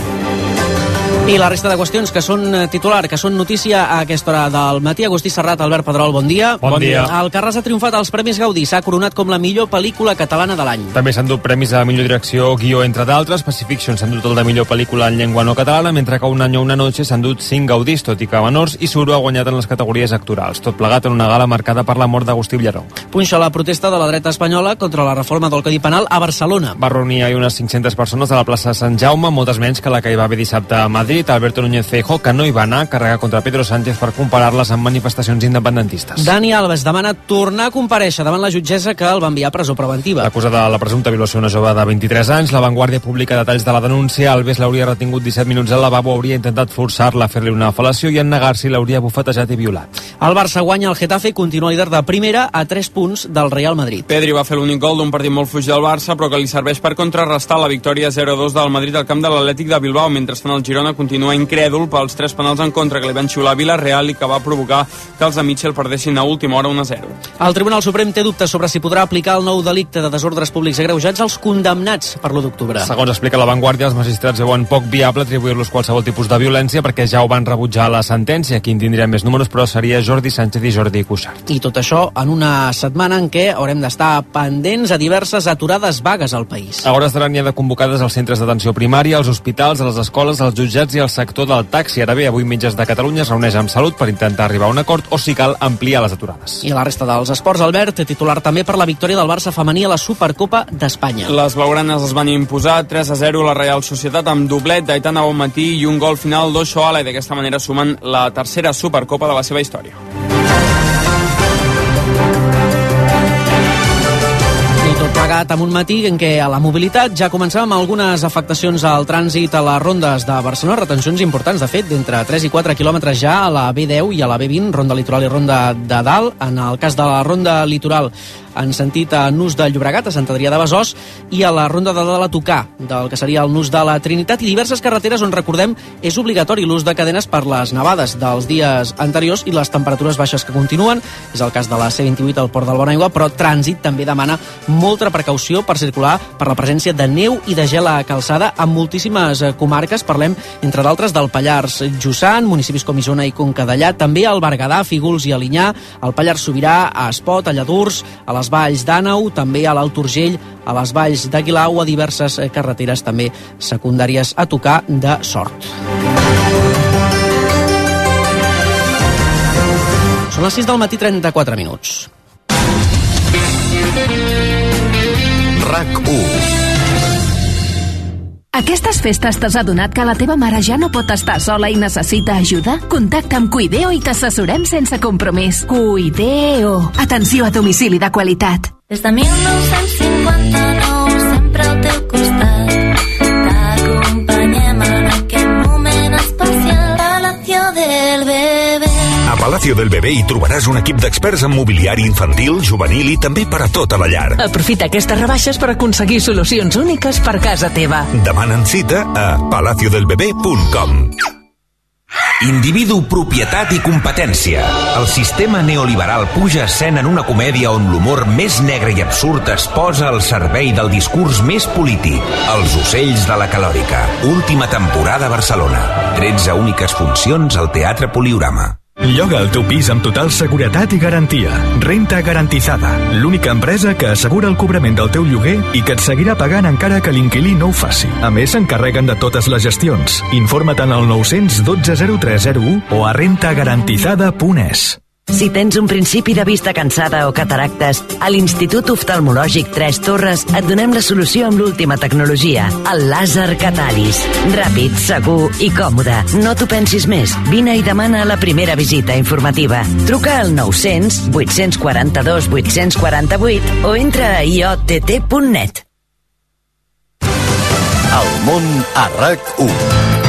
I la resta de qüestions que són titular, que són notícia a aquesta hora del matí. Agustí Serrat, Albert Pedrol, bon dia. Bon dia. Alcarràs ha triomfat als Premis Gaudí, s'ha coronat com la millor pel·lícula catalana de l'any. També s'han dut premis a millor direcció, guió, entre d'altres. Pacifiction s'han dut el de millor pel·lícula en llengua no catalana, mentre que Un año, una noche s'han dut cinc Gaudís, tot i que menors, i Suro ha guanyat en les categories actorals. Tot plegat en una gala marcada per la mort d'Agustí Villaró. Punxa la protesta de la dreta espanyola contra la reforma del Codi Penal a Barcelona. Va reunir ahir unes cinc-centes persones a la plaça Sant Jaume, moltes menys que la que hi va haver dissabte a Madrid. Alberto Núñez Feijóo, que no hi va anar, carregar contra Pedro Sánchez per comparar-les amb manifestacions independentistes. Dani Alves demana tornar a comparèixer davant la jutgessa que el va enviar a presó preventiva. L'acusada de la presumpta violació d'una jove de vint-i-tres anys, La Vanguardia publica detalls de la denúncia. Alves l'hauria retingut disset minuts al lavabo, hauria intentat forçar-la a fer-li una fel·lació i en negar-s'hi l'hauria bufetejat i violat. El Barça guanya el Getafe i continua líder de primera a tres punts del Real Madrid. Pedri va fer l'únic gol d'un partit molt fluix del Barça, però que li serveix per contrarrestar la victòria zero a dos del Madrid al camp de l'Atlètic de Bilbao. Mentrestant, el Girona continua incrèdul pels tres penals en contra que li van xiular a Villarreal i que va provocar que els de Mitchell perdessin a última hora un a zero. El Tribunal Suprem té dubtes sobre si podrà aplicar el nou delicte de desordres públics agreujats als condemnats per l'u d'octubre. Segons explica La Vanguardia, els magistrats veuen poc viable atribuir-los qualsevol tipus de violència perquè ja ho van rebutjar la sentència. Qui en tindria més números, però, seria Jordi Sánchez i Jordi Cuixart. I tot això en una setmana en què haurem d'estar pendents a diverses aturades vagues al país. A hores d'ara n'hi ha de convocades als centres d'atenció primària, als hospitals, a les escoles, als jutjats i al sector del taxi. Ara bé, avui Metges de Catalunya es reuneix amb Salut per intentar arribar a un acord o, si cal, ampliar les aturades. I la resta dels esports, Albert, titular també per la victòria del Barça femení a la Supercopa d'Espanya. Les blaugranes es van imposar tres a zero a la Real Societat amb doblet d'Aitana Bonmatí i un gol final d'Oshoala, i d'aquesta manera sumen la tercera Supercopa de la seva història. Tot plegat amb un matí en què a la mobilitat ja començàvem algunes afectacions al trànsit a les rondes de Barcelona, retencions importants, de fet, d'entre tres i quatre quilòmetres ja a la B deu i a la B vint, ronda litoral i ronda de dalt. En el cas de la ronda litoral, en sentit a Nus de Llobregat, a Sant Adrià de Besòs, i a la ronda de dalt a tocar, del que seria el Nus de la Trinitat, i diverses carreteres on, recordem, és obligatori l'ús de cadenes per les nevades dels dies anteriors i les temperatures baixes que continuen. És el cas de la C vint-i-vuit al Port del Bonaigua, però Trànsit també demana molta precaució per circular per la presència de neu i de gel a calçada en moltíssimes comarques. Parlem, entre d'altres, del Pallars Jussà, municipis com Isona i Conca Dellà, també al Berguedà, Fígols i Alinyà, al Pallars Sobirà, a Espot, a Lladurs, a les Valls d'Àneu, també a l'Alt Urgell, a les Valls d'Aguilar o a diverses carreteres també secundàries a tocar de Sort. Són les sis del matí, trenta-quatre minuts. RAC u. Aquestes festes t'has adonat que la teva mare ja no pot estar sola i necessita ajuda? Contacta amb Cuideo i t'assessorem sense compromís. Cuideo. Atenció a domicili de qualitat. Des de mil nou-cents cinquanta-nou, sempre al teu costat. T'acompanyem en aquest moment especial. Palacio del Bebé. A Palacio Palacio del Bebé hi trobaràs un equip d'experts en mobiliari infantil, juvenil i també per a tota la llar. Aprofita aquestes rebaixes per aconseguir solucions úniques per casa teva. Demanen cita a palacio del bebé punt com. Individu, propietat i competència. El sistema neoliberal puja a escena en una comèdia on l'humor més negre i absurd es posa al servei del discurs més polític. Els ocells de la calòrica. Última temporada a Barcelona. tretze úniques funcions al Teatre Poliorama. Lloga el teu pis amb total seguretat i garantia. Renta Garantizada, l'única empresa que assegura el cobrament del teu lloguer i que et seguirà pagant encara que l'inquilí no ho faci. A més, s'encarreguen de totes les gestions. Informa't al nou-cents dotze zero tres zero u o a renta garantizada punt es. Si tens un principi de vista cansada o cataractes, a l'Institut Oftalmològic Tres Torres et donem la solució amb l'última tecnologia, el làser Catalis. Ràpid, segur i còmode. No t'ho pensis més. Vine i demana la primera visita informativa. Truca al nou-cents vuit-cents quaranta-dos vuit-cents quaranta-vuit o entra a i o te te punt net. El món a RAC u.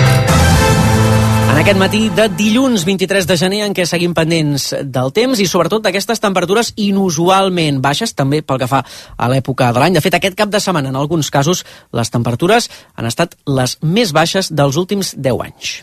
En aquest matí de dilluns vint-i-tres de gener en què seguim pendents del temps i sobretot d'aquestes temperatures inusualment baixes, també pel que fa a l'època de l'any. De fet, aquest cap de setmana, en alguns casos, les temperatures han estat les més baixes dels últims deu anys.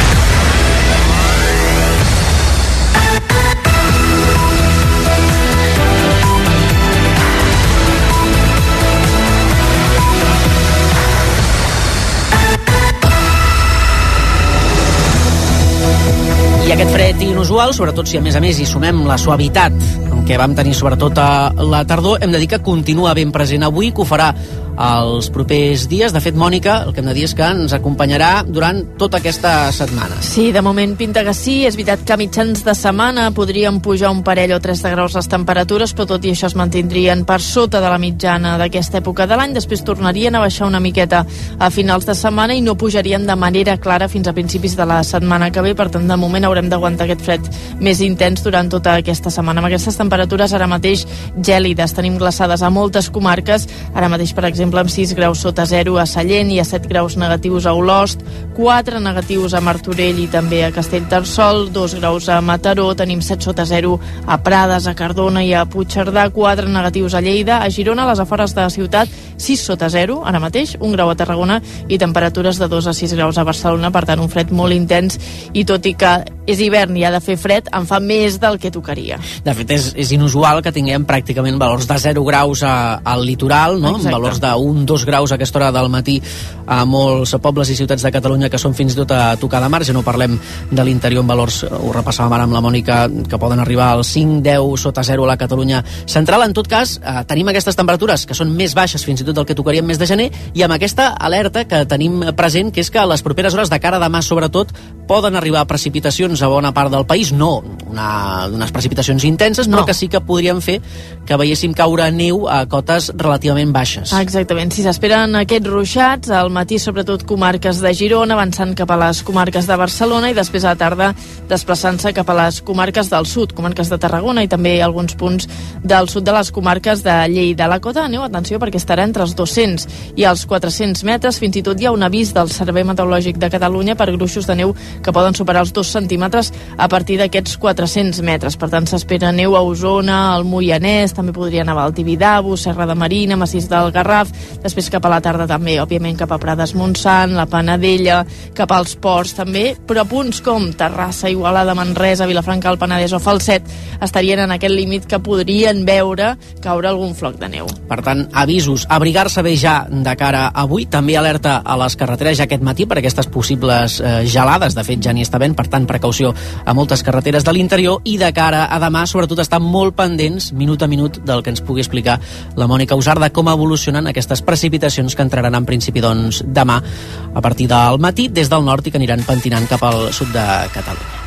I aquest fred inusual, sobretot si a més a més hi sumem la suavitat que vam tenir sobretot a la tardor, hem de dir que continua ben present avui, que ho farà els propers dies. De fet, Mònica, el que hem de dir és que ens acompanyarà durant tota aquesta setmana. Sí, de moment pinta que sí. És veritat que a mitjans de setmana podríem pujar un parell o tres de graus les temperatures, però tot i això es mantindrien per sota de la mitjana d'aquesta època de l'any. Després tornarien a baixar una miqueta a finals de setmana i no pujarien de manera clara fins a principis de la setmana que ve. Per tant, de moment haurem d'aguantar aquest fred més intens durant tota aquesta setmana. Amb aquestes temperatures ara mateix gèlides, tenim glaçades a moltes comarques. Ara mateix, per exemple, amb sis graus sota zero a Sallent i a set graus negatius a Olost, quatre negatius a Martorell i també a Castellterçol, dos graus a Mataró, tenim set sota zero a Prades, a Cardona i a Puigcerdà, quatre negatius a Lleida, a Girona, a les afores de la ciutat, sis sota zero, ara mateix, un grau a Tarragona i temperatures de dos a sis graus a Barcelona, per tant un fred molt intens i tot i que és hivern i ha de fer fred, en fa més del que tocaria. De fet, és, és inusual que tinguem pràcticament valors de zero graus a, al litoral, no? Amb valors de un dos graus a aquesta hora del matí a molts pobles i ciutats de Catalunya que són fins i tot a tocar de mar. Ja no parlem de l'interior amb valors, ho repassàvem ara amb la Mònica, que poden arribar als cinc deu sota zero a la Catalunya central. En tot cas, eh, tenim aquestes temperatures que són més baixes fins i tot del que tocaria en mes de gener i amb aquesta alerta que tenim present, que és que a les properes hores, de cara a demà sobretot, poden arribar precipitacions a bona part del país, no una, unes precipitacions intenses, no. però que sí que podrien fer que veiéssim caure neu a cotes relativament baixes. Ah, exactament, si s'esperen aquests ruixats, al matí sobretot comarques de Girona, avançant cap a les comarques de Barcelona i després a la tarda desplaçant-se cap a les comarques del sud, comarques de Tarragona i també alguns punts del sud de les comarques de Lleida. La cota de neu, atenció, perquè estarà entre els dos-cents i els quatre-cents metres, fins i tot hi ha un avís del Servei Meteorològic de Catalunya per gruixos de neu que poden superar els dos centímetres a partir d'aquests quatre-cents metres. Per tant, s'espera neu a Osona, al Moianès, també podria nevar al Tibidabo, Serra de Marina, Massís del Garraf, després cap a la tarda també, òbviament cap a Prades Montsant, la Panadella, cap als ports també, però a punts com Terrassa, Igualada, Manresa, Vilafranca del Penedès o Falset estarien en aquest límit que podrien veure caure algun floc de neu. Per tant, avisos, abrigar-se bé ja de cara a avui, també alerta a les carreteres ja aquest matí per aquestes possibles eh, gelades, de fet ja n'hi està ben, per tant precaució a moltes carreteres de l'interior i de cara a demà sobretot estar molt pendents minut a minut del que ens pugui explicar la Mònica Usar de com evolucionen aquestes precipitacions que entraran en principi doncs demà a partir del matí des del nord i que aniran pentinant cap al sud de Catalunya.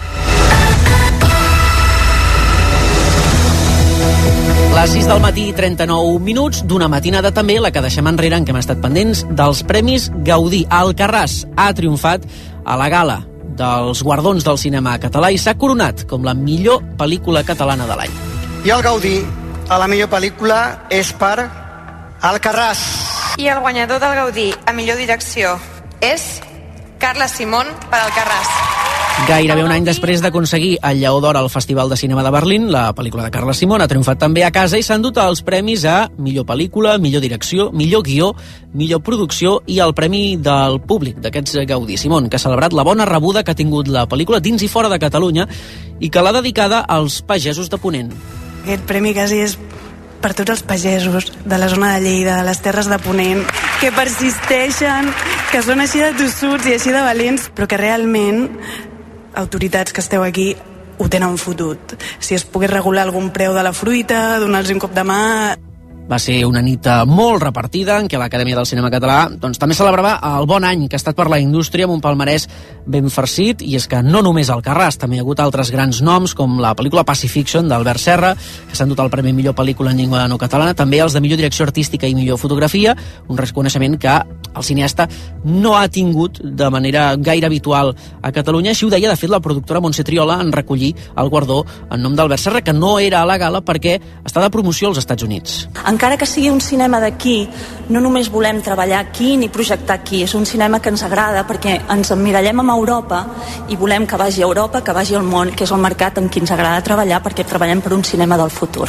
Les sis del matí, trenta-nou minuts, d'una matinada també, la que deixem enrere, en què hem estat pendents dels Premis Gaudí. Alcarràs ha triomfat a la gala dels guardons del cinema català i s'ha coronat com la millor pel·lícula catalana de l'any. I el Gaudí a la millor pel·lícula és per Alcarràs. I el guanyador del Gaudí a millor direcció és Carla Simón per Alcarràs. Gairebé un any després d'aconseguir el Lleó d'Or al Festival de Cinema de Berlín, la pel·lícula de Carla Simón ha triomfat també a casa i s'han dut els premis a millor pel·lícula, millor direcció, millor guió, millor producció i el premi del públic d'aquests Gaudí. Simón, que ha celebrat la bona rebuda que ha tingut la pel·lícula dins i fora de Catalunya i que l'ha dedicada als pagesos de Ponent. Aquest premi quasi és per tots els pagesos de la zona de Lleida, de les terres de Ponent, que persisteixen, que són així de tossuts i així de valents, però que realment autoritats que esteu aquí ho tenen fotut. Si es pogués regular algun preu de la fruita, donar-los un cop de mà... Va ser una nit molt repartida en què l'Acadèmia del Cinema Català doncs, també celebrava el bon any que ha estat per la indústria amb un palmarès ben farcit, i és que no només al Carràs, també hi ha hagut altres grans noms com la pel·lícula Pacifiction d'Albert Serra, que s'han dut el premi millor pel·lícula en llengua no catalana, també els de millor direcció artística i millor fotografia, un reconeixement que el cineasta no ha tingut de manera gaire habitual a Catalunya. Així ho deia, de fet, la productora Montse Triola en recollir el guardó en nom d'Albert Serra, que no era a la gala perquè està de promoció als Estats Units. Encara que sigui un cinema d'aquí, no només volem treballar aquí ni projectar aquí, és un cinema que ens agrada perquè ens emmirallem amb Europa i volem que vagi a Europa, que vagi al món, que és el mercat amb qui ens agrada treballar, perquè treballem per un cinema del futur.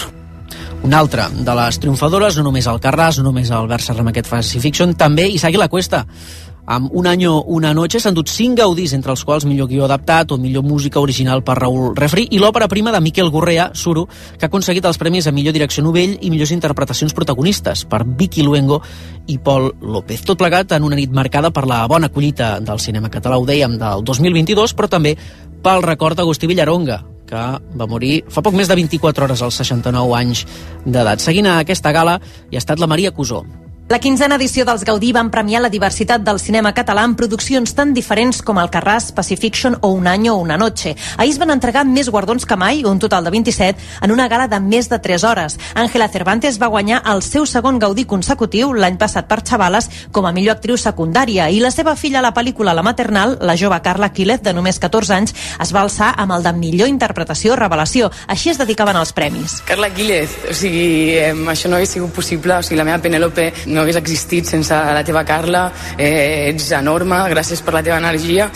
Una altra de les triomfadores, no només el Carràs, no només Albert Serra amb aquest Pacifiction, també Isaac La Cuesta. Amb Un año, una noche s'han dut cinc gaudís, entre els quals millor guió adaptat o millor música original per Raúl Refri, i l'òpera prima de Miquel Gorrea, Suro, que ha aconseguit els premis a millor direcció novell i millors interpretacions protagonistes per Vicky Luengo i Pol López. Tot plegat en una nit marcada per la bona collita del cinema català, ho dèiem, del dos mil vint-i-dos, però també pel record d'Agustí Villaronga, que va morir fa poc més de vint-i-quatre hores als seixanta-nou anys d'edat. Seguint a aquesta gala hi ha estat la Maria Cusó. La quinzena edició dels Gaudí van premiar la diversitat del cinema català en produccions tan diferents com el Carràs, Pacifiction o Un año o una noche. Ahir es van entregar més guardons que mai, un total de vint-i-set, en una gala de més de tres hores. Ángela Cervantes va guanyar el seu segon Gaudí consecutiu l'any passat per Xavales com a millor actriu secundària, i la seva filla a la pel·lícula La maternal, la jove Carla Quílez, de només catorze anys, es va alçar amb el de millor interpretació revelació. Així es dedicaven els premis. Carla Quílez, o sigui, eh, això no hagués sigut possible, o sigui, la meva Penélope no no hagués existit sense la teva Carla, eh, ets enorme, gràcies per la teva energia,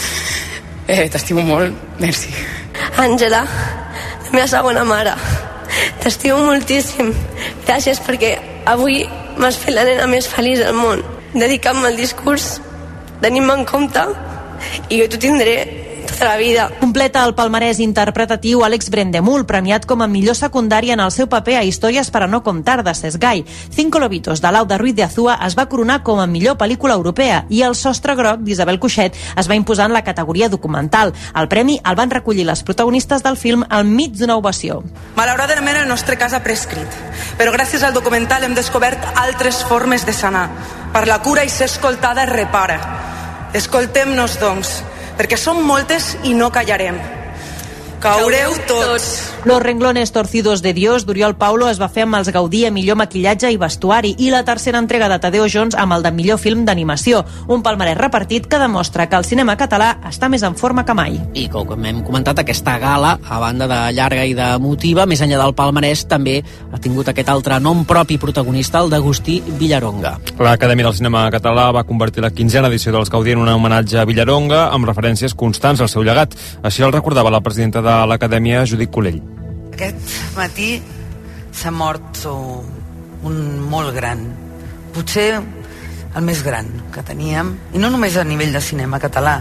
eh, t'estimo molt, merci. Àngela, la meva segona mare, t'estimo moltíssim, gràcies perquè avui m'has fet la nena més feliç del món, dedicant-me el discurs, tenint-me en compte i jo t'ho tindré tota la vida. Completa el palmarès interpretatiu Àlex Brendemul, premiat com a millor secundari en el seu paper a Històries para no contar de Sesgai. Cinco lobitos de Lauda Ruiz de Azúa es va coronar com a millor pel·lícula europea i El sostre groc d'Isabel Cuixet es va imposar en la categoria documental. El premi el van recollir les protagonistes del film al mig d'una ovació. Malauradament el nostre cas ha prescrit, però gràcies al documental hem descobert altres formes de sanar. Per la cura i ser escoltada es repara. Escoltem-nos, doncs, perquè som moltes i no callarem. Caureu tots. Los renglones torcidos de Dios d'Oriol Paulo es va fer amb els Gaudí a millor maquillatge i vestuari, i la tercera entrega de Tadeo Jones amb el de millor film d'animació. Un palmarès repartit que demostra que el cinema català està més en forma que mai. I com hem comentat, aquesta gala, a banda de llarga i d'emotiva, més enllà del palmarès, també ha tingut aquest altre nom propi protagonista, el d'Agustí Villaronga. L'Acadèmia del Cinema Català va convertir la quinzena edició dels Gaudí en un homenatge a Villaronga amb referències constants al seu llegat. Així el recordava la presidenta de l'Acadèmia, Judit Colell. Aquest matí s'ha mort un molt gran, potser el més gran que teníem, i no només a nivell de cinema català,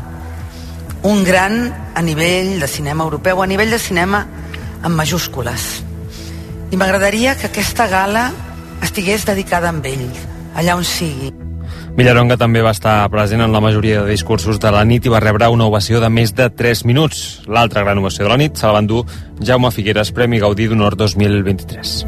un gran a nivell de cinema europeu, a nivell de cinema en majúscules. I m'agradaria que aquesta gala estigués dedicada a ell, allà on sigui. Villaronga també va estar present en la majoria de discursos de la nit i va rebre una ovació de més de tres minuts. L'altra gran ovació de la nit se la va endur Jaume Figueres, Premi Gaudí d'Honor dos mil vint-i-tres.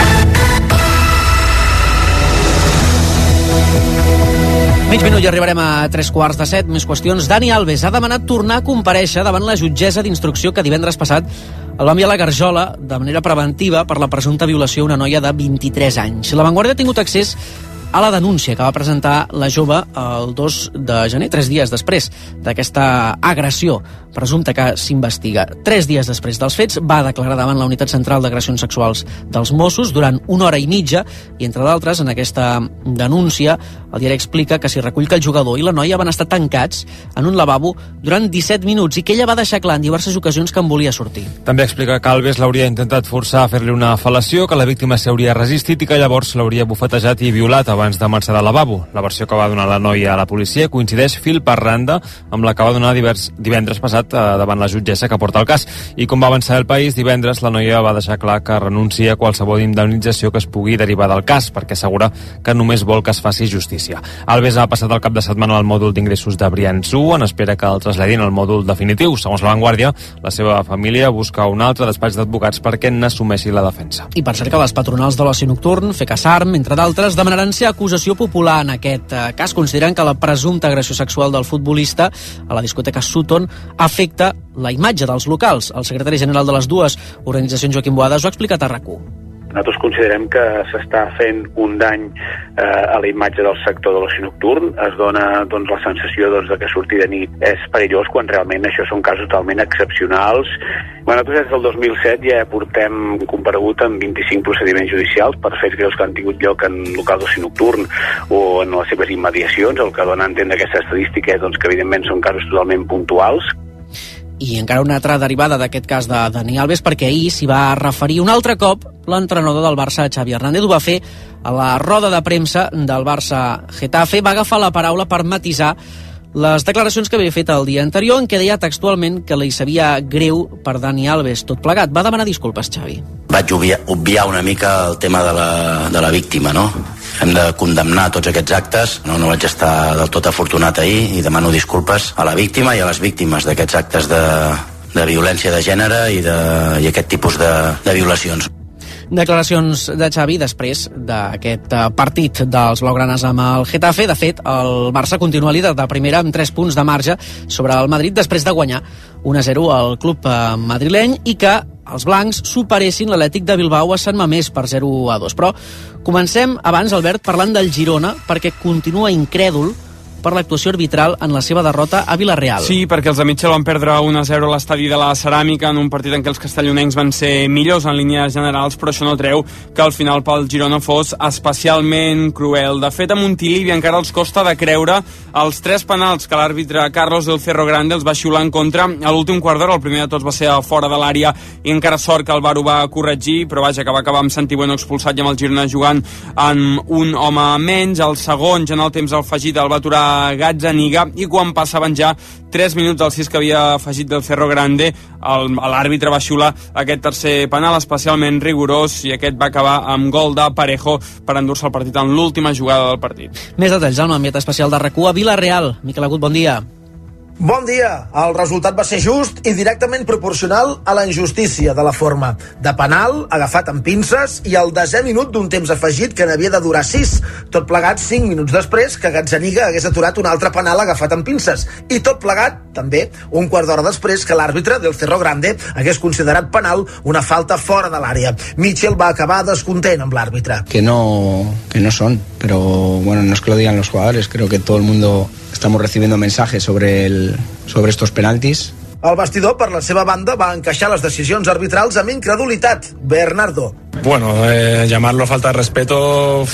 Mig minut i arribarem a tres quarts de set. Més qüestions. Dani Alves ha demanat tornar a comparèixer davant la jutgessa d'instrucció que divendres passat el va enviar a la Garjola de manera preventiva per la presumpta violació a una noia de vint-i-tres anys. La Vanguardia ha tingut accés a la denúncia que va presentar la jove el dos de gener, tres dies després d'aquesta agressió presumpta que s'investiga. Tres dies després dels fets va declarar davant la Unitat Central d'Agressions Sexuals dels Mossos durant una hora i mitja i, entre d'altres, en aquesta denúncia el diari explica que s'hi recull que el jugador i la noia van estar tancats en un lavabo durant disset minuts i que ella va deixar clar en diverses ocasions que en volia sortir. També explica que Alves l'hauria intentat forçar a fer-li una fel·lació, que la víctima s'hauria resistit i que llavors l'hauria bufetejat i violat abans de marxar del lavabo. La versió que va donar la noia a la policia coincideix fil per randa amb la que va donar divers, divendres passat eh, davant la jutgessa que porta el cas. I com va avançar el país, divendres la noia va deixar clar que renuncia a qualsevol indemnització que es pugui derivar del cas, perquè assegura que només vol que es faci justícia. Alves ha passat el cap de setmana al mòdul d'ingressos de Brians u, en espera que el traslladin al mòdul definitiu. Segons La Vanguardia, la seva família busca un altre despatx d'advocats perquè n'assumeixi la defensa. I per cert que les patronals de l'oci nocturn, FECASARM, entre d'altres, demanaran ser acusació popular en aquest eh, cas, considerant que la presumpta agressió sexual del futbolista a la discoteca Sutton afecta la imatge dels locals. El secretari general de les dues organitzacions, Joaquim Boades, ho ha explicat a RAC u. Nosaltres considerem que s'està fent un dany eh, a la imatge del sector de l'oci nocturn. Es dona doncs, la sensació doncs, de que sortir de nit és perillós quan realment això són casos totalment excepcionals. Bueno, nosaltres des del dos mil set ja portem comparegut en vint-i-cinc procediments judicials per fets greus que han tingut lloc en locals d'oci nocturn o en les seves immediacions. El que dona a entendre aquesta estadística és doncs, que evidentment són casos totalment puntuals. I encara una altra derivada d'aquest cas de Dani Alves, perquè ahir s'hi va referir un altre cop l'entrenador del Barça, Xavi Hernández. Ho va fer a la roda de premsa del Barça-Getafe. Va agafar la paraula per matisar les declaracions que havia fet el dia anterior, en què deia textualment que li sabia greu per Dani Alves tot plegat. Va demanar disculpes, Xavi. Vaig obviar, obviar una mica el tema de la, de la víctima, no? Hem de condemnar tots aquests actes. No, no vaig estar del tot afortunat ahir i demano disculpes a la víctima i a les víctimes d'aquests actes de, de violència de gènere i, de, i aquest tipus de, de violacions. Declaracions de Xavi després d'aquest partit dels blaugranes amb el Getafe. De fet, el Barça continua líder de primera amb tres punts de marge sobre el Madrid després de guanyar un a zero al club madrileny i que els blancs superessin l'Atlètic de Bilbao a Sant Mamés per zero a dos. Però comencem abans, Albert, parlant del Girona, perquè continua incrèdul per l'actuació arbitral en la seva derrota a Vila-real. Sí, perquè els de Mitchell van perdre un a zero a l'estadi de la Ceràmica en un partit en què els castellonencs van ser millors en línies generals, però això no treu que al final pel Girona fos especialment cruel. De fet, a Montilivi encara els costa de creure els tres penals que l'àrbitre Carlos del Cerro Grande els va xiular en contra a l'últim quart d'hora. El primer de tots va ser a fora de l'àrea i encara sort que el V A R ho va corregir, però vaja, que va acabar amb Santi Bueno expulsat i amb el Girona jugant amb un home menys. El segon, ja en el temps afegit, el va aturar Gazzaniga, i quan passaven ja tres minuts del sis que havia afegit del Cerro Grande, l'àrbitre va xiular aquest tercer penal especialment rigorós i aquest va acabar amb gol de Parejo per endur-se el partit en l'última jugada del partit. Més detalls en l'enviat especial de RAC u a Vila-real. Miquel Agut, bon dia. Bon dia. El resultat va ser just i directament proporcional a la injustícia de la forma. De penal, agafat amb pinces, i el desè minut d'un temps afegit que n'havia de durar sis. Tot plegat cinc minuts després que Gazzaniga hagués aturat un altre penal agafat amb pinces. I tot plegat, també, un quart d'hora després que l'àrbitre del Cerro Grande hagués considerat penal una falta fora de l'àrea. Mitchell va acabar descontent amb l'àrbitre. Que no, que no son, pero bueno, no es que lo digan los jugadores, creo que todo el mundo estamos recibiendo mensajes sobre el, sobre estos penaltis. El vestidor, per la seva banda, va encaixar les decisions arbitrals amb incredulitat. Bernardo. Bueno, eh, llamarlo falta de respeto,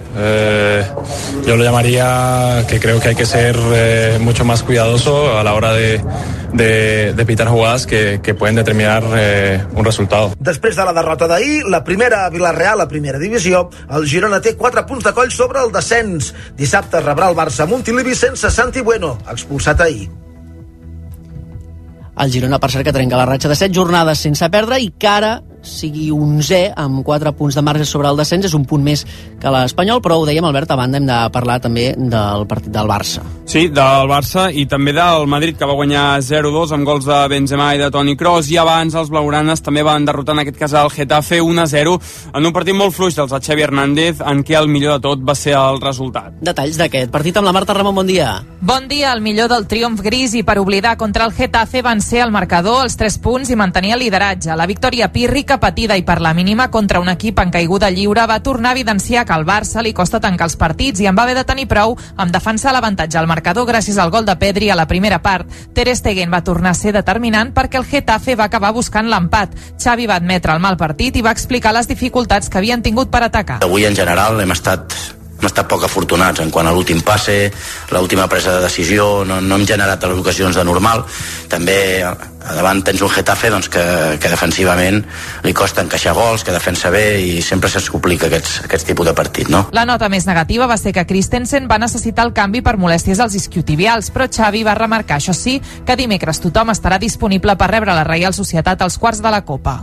eh, yo lo llamaría que creo que hay que ser eh, mucho más cuidadoso a la hora de, de, de pitar jugadas que, que pueden determinar eh, un resultado. Després de la derrota d'ahir, la primera a Vila-real a primera divisió, el Girona té quatre punts de coll sobre el descens. Dissabte rebrà el Barça a Montilivi sense Santi Bueno, expulsat ahir. El Girona, per cert, que trenca la ratxa de set jornades sense perdre i que ara sigui onzè amb quatre punts de marge sobre el descens. És un punt més que l'Espanyol, però ho dèiem, Albert, a banda hem de parlar també del partit del Barça. Sí, del Barça i també del Madrid, que va guanyar zero dos amb gols de Benzema i de Toni Kroos, i abans els blaugranes també van derrotar en aquest cas el Getafe un a zero en un partit molt fluix dels de Xavi Hernández, en què el millor de tot va ser el resultat. Detalls d'aquest partit amb la Marta Ramon, bon dia. Bon dia. El millor del triomf gris i per oblidar contra el Getafe van ser el marcador, els tres punts i mantenir el lideratge. La victòria pírrica pica patida i per la mínima contra un equip en caiguda lliure va tornar a evidenciar que al Barça li costa tancar els partits i en va haver de tenir prou amb defensar l'avantatge al marcador gràcies al gol de Pedri a la primera part. Ter Stegen va tornar a ser determinant perquè el Getafe va acabar buscant l'empat. Xavi va admetre el mal partit i va explicar les dificultats que havien tingut per atacar. Avui en general hem estat hem estat poc afortunats en quant a l'últim passe, l'última presa de decisió, no, no hem generat les ocasions de normal. També a davant tens un Getafe doncs, que, que defensivament li costa encaixar gols, que defensa bé i sempre se'ns complica aquests, aquests tipus de partit, no? La nota més negativa va ser que Christensen va necessitar el canvi per molèsties als isquiotibials, però Xavi va remarcar, això sí, que dimecres tothom estarà disponible per rebre la Reial Societat als quarts de la Copa.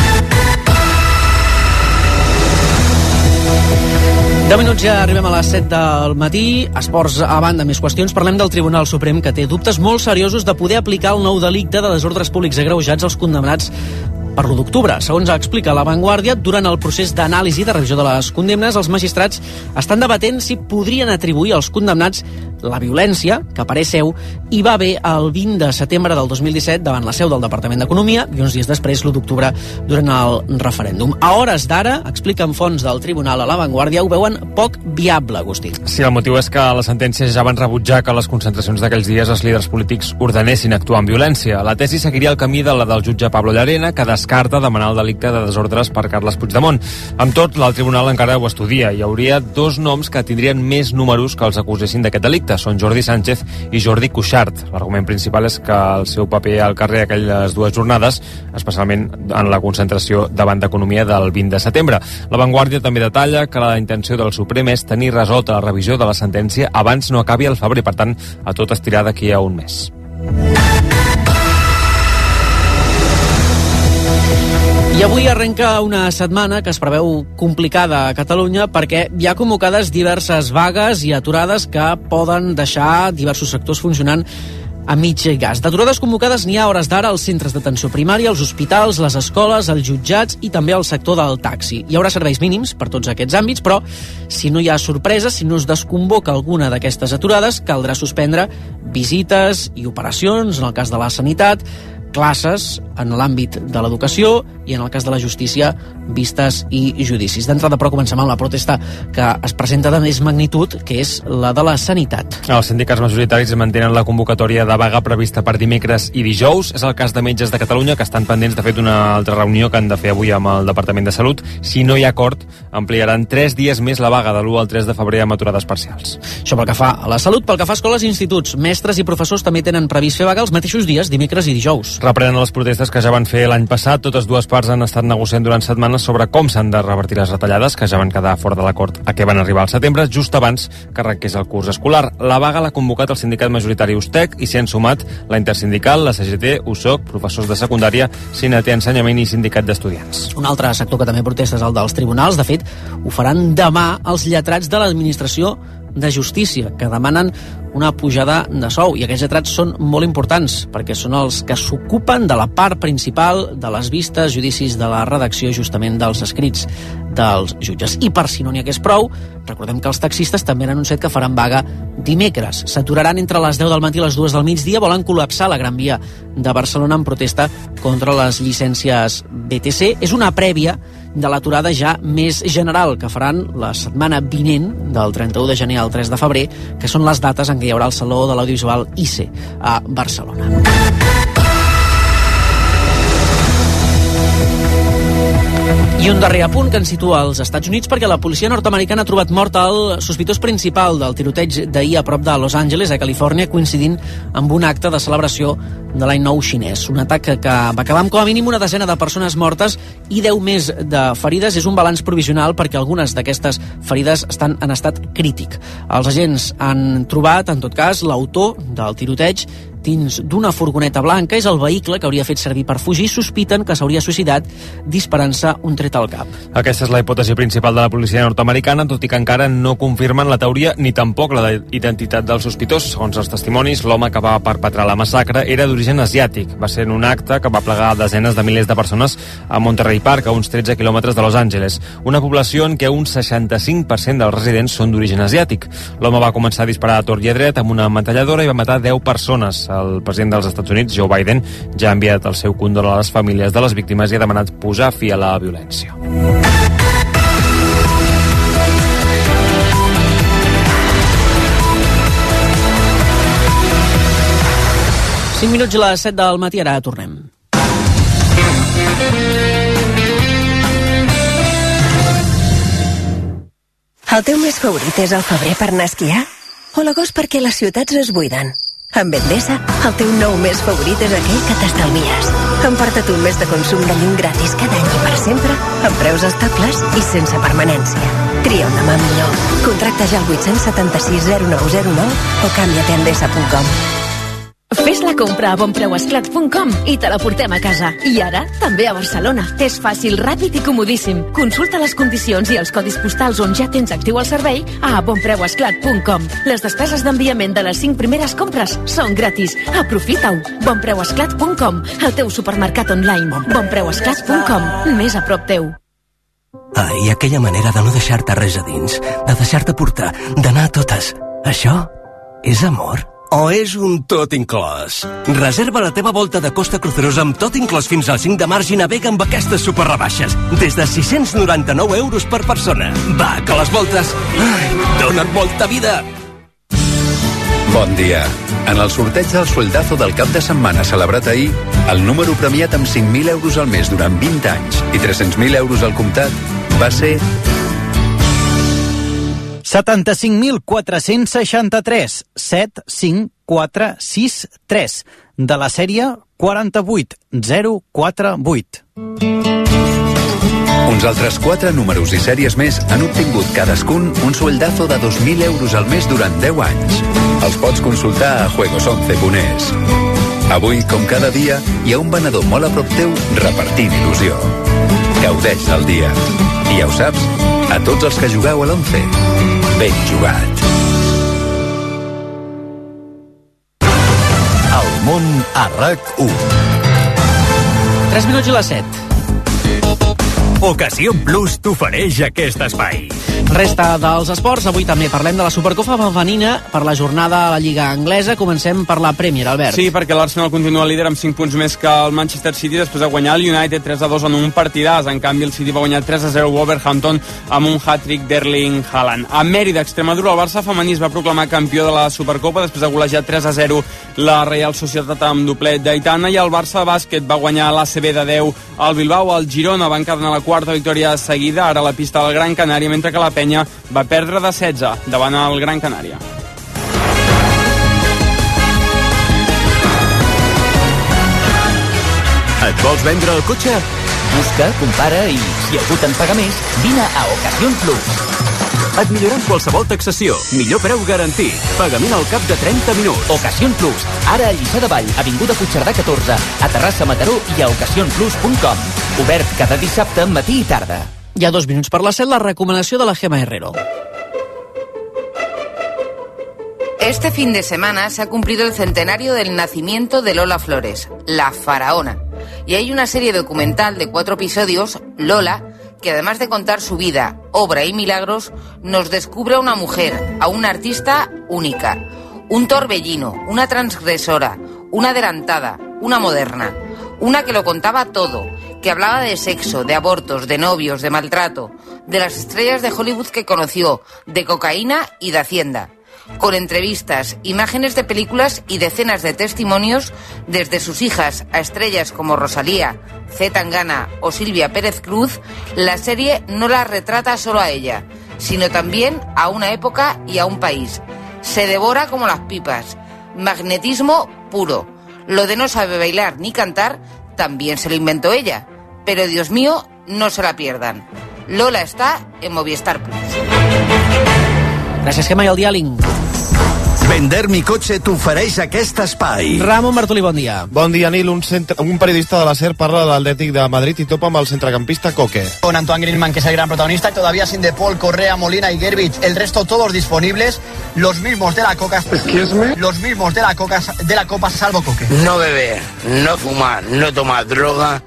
deu minuts ja arribem a les set del matí. Esports a banda, més qüestions. Parlem del Tribunal Suprem, que té dubtes molt seriosos de poder aplicar el nou delicte de desordres públics agreujats als condemnats per l'u d'octubre. Segons explica La Vanguardia, durant el procés d'anàlisi de revisió de les condemnes, els magistrats estan debatent si podrien atribuir als condemnats la violència, que a parer seu hi va haver el vint de setembre del dos mil disset davant la seu del Departament d'Economia i uns dies després, l'u d'octubre, durant el referèndum. A hores d'ara, expliquen fonts del Tribunal a La Vanguardia, ho veuen poc viable, Agustí. Sí, el motiu és que les sentències ja van rebutjar que les concentracions d'aquells dies els líders polítics ordenessin actuar amb violència. La tesi seguiria el camí de la del jutge Pablo Llarena, que descarta demanar el delicte de desordres per Carles Puigdemont. Amb tot, el tribunal encara ho estudia. Hi hauria dos noms que tindrien més números que els acusessin d'aquest delicte. Són Jordi Sánchez i Jordi Cuixart. L'argument principal és que el seu paper al carrer aquelles dues jornades, especialment en la concentració davant d'Economia del vint de setembre. La Vanguardia també detalla que la intenció del Suprem és tenir resolta la revisió de la sentència abans no acabi el febrer, per tant, a tot estirar d'aquí a un mes. I avui arrenca una setmana que es preveu complicada a Catalunya perquè hi ha convocades diverses vagues i aturades que poden deixar diversos sectors funcionant a mig gas. D'aturades convocades n'hi ha hores d'ara als centres d'atenció primària, als hospitals, les escoles, als jutjats i també al sector del taxi. Hi haurà serveis mínims per tots aquests àmbits, però si no hi ha sorpreses, si no es desconvoca alguna d'aquestes aturades, caldrà suspendre visites i operacions, en el cas de la sanitat, classes en l'àmbit de l'educació i en el cas de la justícia, vistes i judicis. D'entrada, però, comencem amb la protesta que es presenta de més magnitud, que és la de la sanitat. Els sindicats majoritaris mantenen la convocatòria de vaga prevista per dimecres i dijous. És el cas de Metges de Catalunya, que estan pendents de fer una altra reunió que han de fer avui amb el Departament de Salut. Si no hi ha acord, ampliaran tres dies més la vaga de l'u al tres de febrer amb aturades parcials. Això pel que fa a la salut. Pel que fa a escoles i instituts, mestres i professors també tenen previst fer vaga els mateixos dies, dimecres i dijous. Reprenen les protestes que ja van fer l'any passat. Totes dues parts han estat negociant durant setmanes sobre com s'han de revertir les retallades que ja van quedar fora de l'acord a què van arribar al setembre, just abans que arrenqués el curs escolar. La vaga l'ha convocat el sindicat majoritari USTEC i s'hi han sumat la Intersindical, la C G T, U S O C, professors de secundària, C N T Ensenyament i Sindicat d'Estudiants. Un altre sector que també protesta és el dels tribunals. De fet, ho faran demà els lletrats de l'administració de justícia, que demanen una pujada de sou, i aquests lletrats són molt importants perquè són els que s'ocupen de la part principal de les vistes, judicis, de la redacció justament dels escrits dels jutges. I per si no n'hi hagués prou, recordem que els taxistes també han anunciat que faran vaga dimecres. S'aturaran entre les deu del matí i les dues del migdia, volen col·lapsar la Gran Via de Barcelona en protesta contra les llicències B T C. És una prèvia de l'aturada ja més general que faran la setmana vinent, del trenta-u de gener al tres de febrer, que són les dates en què hi haurà el Saló de l'Audiovisual I C E a Barcelona. I un darrer apunt que ens situa als Estats Units, perquè la policia nord-americana ha trobat mort el sospitós principal del tiroteig d'ahir a prop de Los Angeles, a Califòrnia, coincidint amb un acte de celebració de l'any nou xinès. Un atac que va acabar amb com a mínim una desena de persones mortes i deu més de ferides. És un balanç provisional perquè algunes d'aquestes ferides estan en estat crític. Els agents han trobat, en tot cas, l'autor del tiroteig dins d'una furgoneta blanca. És el vehicle que hauria fet servir per fugir. Sospiten que s'hauria suïcidat disparant-se un tret al cap. Aquesta és la hipòtesi principal de la policia nord-americana, tot i que encara no confirmen la teoria ni tampoc la identitat del sospitós. Segons els testimonis, l'home que va perpetrar la massacre era d'origen d'origen asiàtic. Va ser en un acte que va plegar desenes de milers de persones a Monterey Park, a uns tretze quilòmetres de Los Angeles, una població en què un seixanta-cinc per cent dels residents són d'origen asiàtic. L'home va començar a disparar a tort i a dret amb una metralladora i va matar deu persones. El president dels Estats Units, Joe Biden, ja ha enviat el seu condol a les famílies de les víctimes i ha demanat posar fi a la violència. cinc minuts a les set del matí, ara tornem. El teu mes favorit és el febrer per anar a esquiar? O l'agost perquè les ciutats es buiden? Amb Endesa, el teu nou mes favorit és aquell que t'estalvies. Emporta't un mes de consum de llum gratis cada any i per sempre, amb preus estables i sense permanència. Tria un demà millor. Contracta ja al vuit set sis zero nou zero nou o canvia't a endesa punt com. Fes la compra a bonpreuesclat punt com i te la portem a casa. I ara, també a Barcelona. És fàcil, ràpid i comodíssim. Consulta les condicions i els codis postals on ja tens actiu el servei a bonpreuesclat punt com. Les despeses d'enviament de les cinc primeres compres són gratis. Aprofita-ho. bonpreuesclat punt com. El teu supermercat online. bonpreuesclat punt com. Més a prop teu. Ah, i aquella manera de no deixar-te res a dins, de deixar-te portar, d'anar a totes. Això és amor? O és un tot inclòs? Reserva la teva volta de Costa Cruceros amb tot inclòs fins al cinc de març i navega amb aquestes superrebaixes. Des de sis-cents noranta-nou euros per persona. Va, que les voltes ai, donen molta vida! Bon dia. En el sorteig del sueldazo del cap de setmana celebrat ahir, el número premiat amb cinc mil euros al mes durant vint anys i tres-cents mil euros al comptat va ser... setanta-cinc mil quatre-cents seixanta-tres, set cinc quatre sis tres, de la sèrie quaranta-vuit zero quatre vuit. Uns altres quatre números i sèries més han obtingut cadascun un sueldazo de dos mil euros al mes durant deu anys. Els pots consultar a juegos once punt es. Avui, com cada dia, hi ha un venedor molt a prop teu repartint il·lusió. Gaudeix del dia. I ja ho saps, a tots els que jugueu a l'once, ben jugat. El món a RAC u. tres minuts i les set. Ocasió Plus t'ofereix aquest espai. Resta dels esports, avui també parlem de la Supercopa femenina per la jornada a la Lliga Anglesa. Comencem per la Premier, Albert. Sí, perquè l'Arsenal continua líder amb cinc punts més que el Manchester City després de guanyar el United tres a dos en un partidàs. En canvi, el City va guanyar tres a zero Wolverhampton amb un hat-trick d'Erling Haaland. A Mèrida, Extremadura, el Barça femení es va proclamar campió de la Supercopa després de golejar tres a zero la Real Societat amb doblet d'Aitana, i el Barça Bàsquet va guanyar l'A C B de deu al Bilbao. El Girona va encadenar la quarta victòria seguida, ara a la pista del Gran Canària, mentre que la Penya va perdre de setze davant el Gran Canària. Et vols vendre el cotxe? Busca, compara i, si algú te'n paga més, vine a Ocasión Plus. Et millorem qualsevol taxació. Millor preu garantit. Pagament al cap de trenta minuts. Ocasión Plus. Ara a Lliçà de Vall, avinguda Puigcerdà catorze, a Terrassa, Mataró i a ocasión plus punt com. Obert cada dissabte, matí i tarda. Hi ha dos minuts per la set, la recomanació de la Gemma Herrero. Este fin de semana se ha cumplido el centenario del nacimiento de Lola Flores, la faraona. Y hay una serie documental de cuatro episodios, Lola, que además de contar su vida, obra y milagros, nos descubre a una mujer, a una artista única, un torbellino, una transgresora, una adelantada, una moderna, una que lo contaba todo, que hablaba de sexo, de abortos, de novios, de maltrato, de las estrellas de Hollywood que conoció, de cocaína y de Hacienda, con entrevistas, imágenes de películas y decenas de testimonios, desde sus hijas a estrellas como Rosalía, C. Tangana o Silvia Pérez Cruz. La serie no la retrata solo a ella, sino también a una época y a un país. Se devora como las pipas. Magnetismo puro. Lo de no sabe bailar ni cantar también se lo inventó ella. Pero Dios mío, no se la pierdan. Lola está en Movistar Plus. Gràcies, Gemma, i el diàleg. Vender mi cotxe t'ofereix aquest espai. Ramon Martolí, bon dia. Bon dia, Nil. Un, centre, un periodista de la SER parla de l'Atlètic de Madrid i topa amb el centrecampista Coque. Con Antoine Griezmann, que es el gran protagonista, y todavía sin De Paul, Correa, Molina y Gervich. El resto todos disponibles. Los mismos de la Coca. Los mismos de la Coca, de la Copa, salvo Coque. No beber, no fumar, no tomar droga.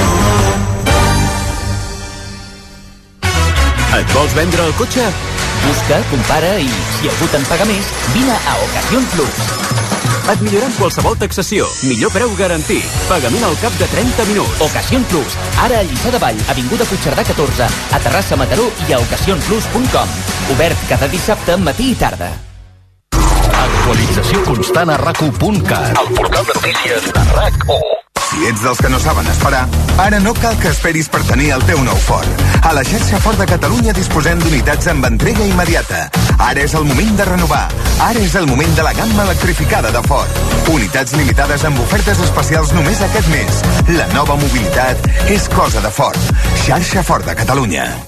Et vols vendre el cotxe? Busca, compara i, si algú te'n paga més, vine a Ocasión Plus. Et millorem qualsevol taxació. Millor preu garantit. Pagament al cap de trenta minuts. Ocasión Plus. Ara a Lliçà de Vall, avinguda Puigcerdà catorze, a Terrassa, Mataró i a ocasión plus punt com. Obert cada dissabte, matí i tarda. Actualització constant a rac u punt cat. El portal de notícies de RAC u. Si ets dels que no saben esperar, ara no cal que esperis per tenir el teu nou Ford. A la xarxa Ford de Catalunya disposem d'unitats amb entrega immediata. Ara és el moment de renovar. Ara és el moment de la gamma electrificada de Ford. Unitats limitades amb ofertes especials només aquest mes. La nova mobilitat és cosa de Ford. Xarxa Ford de Catalunya.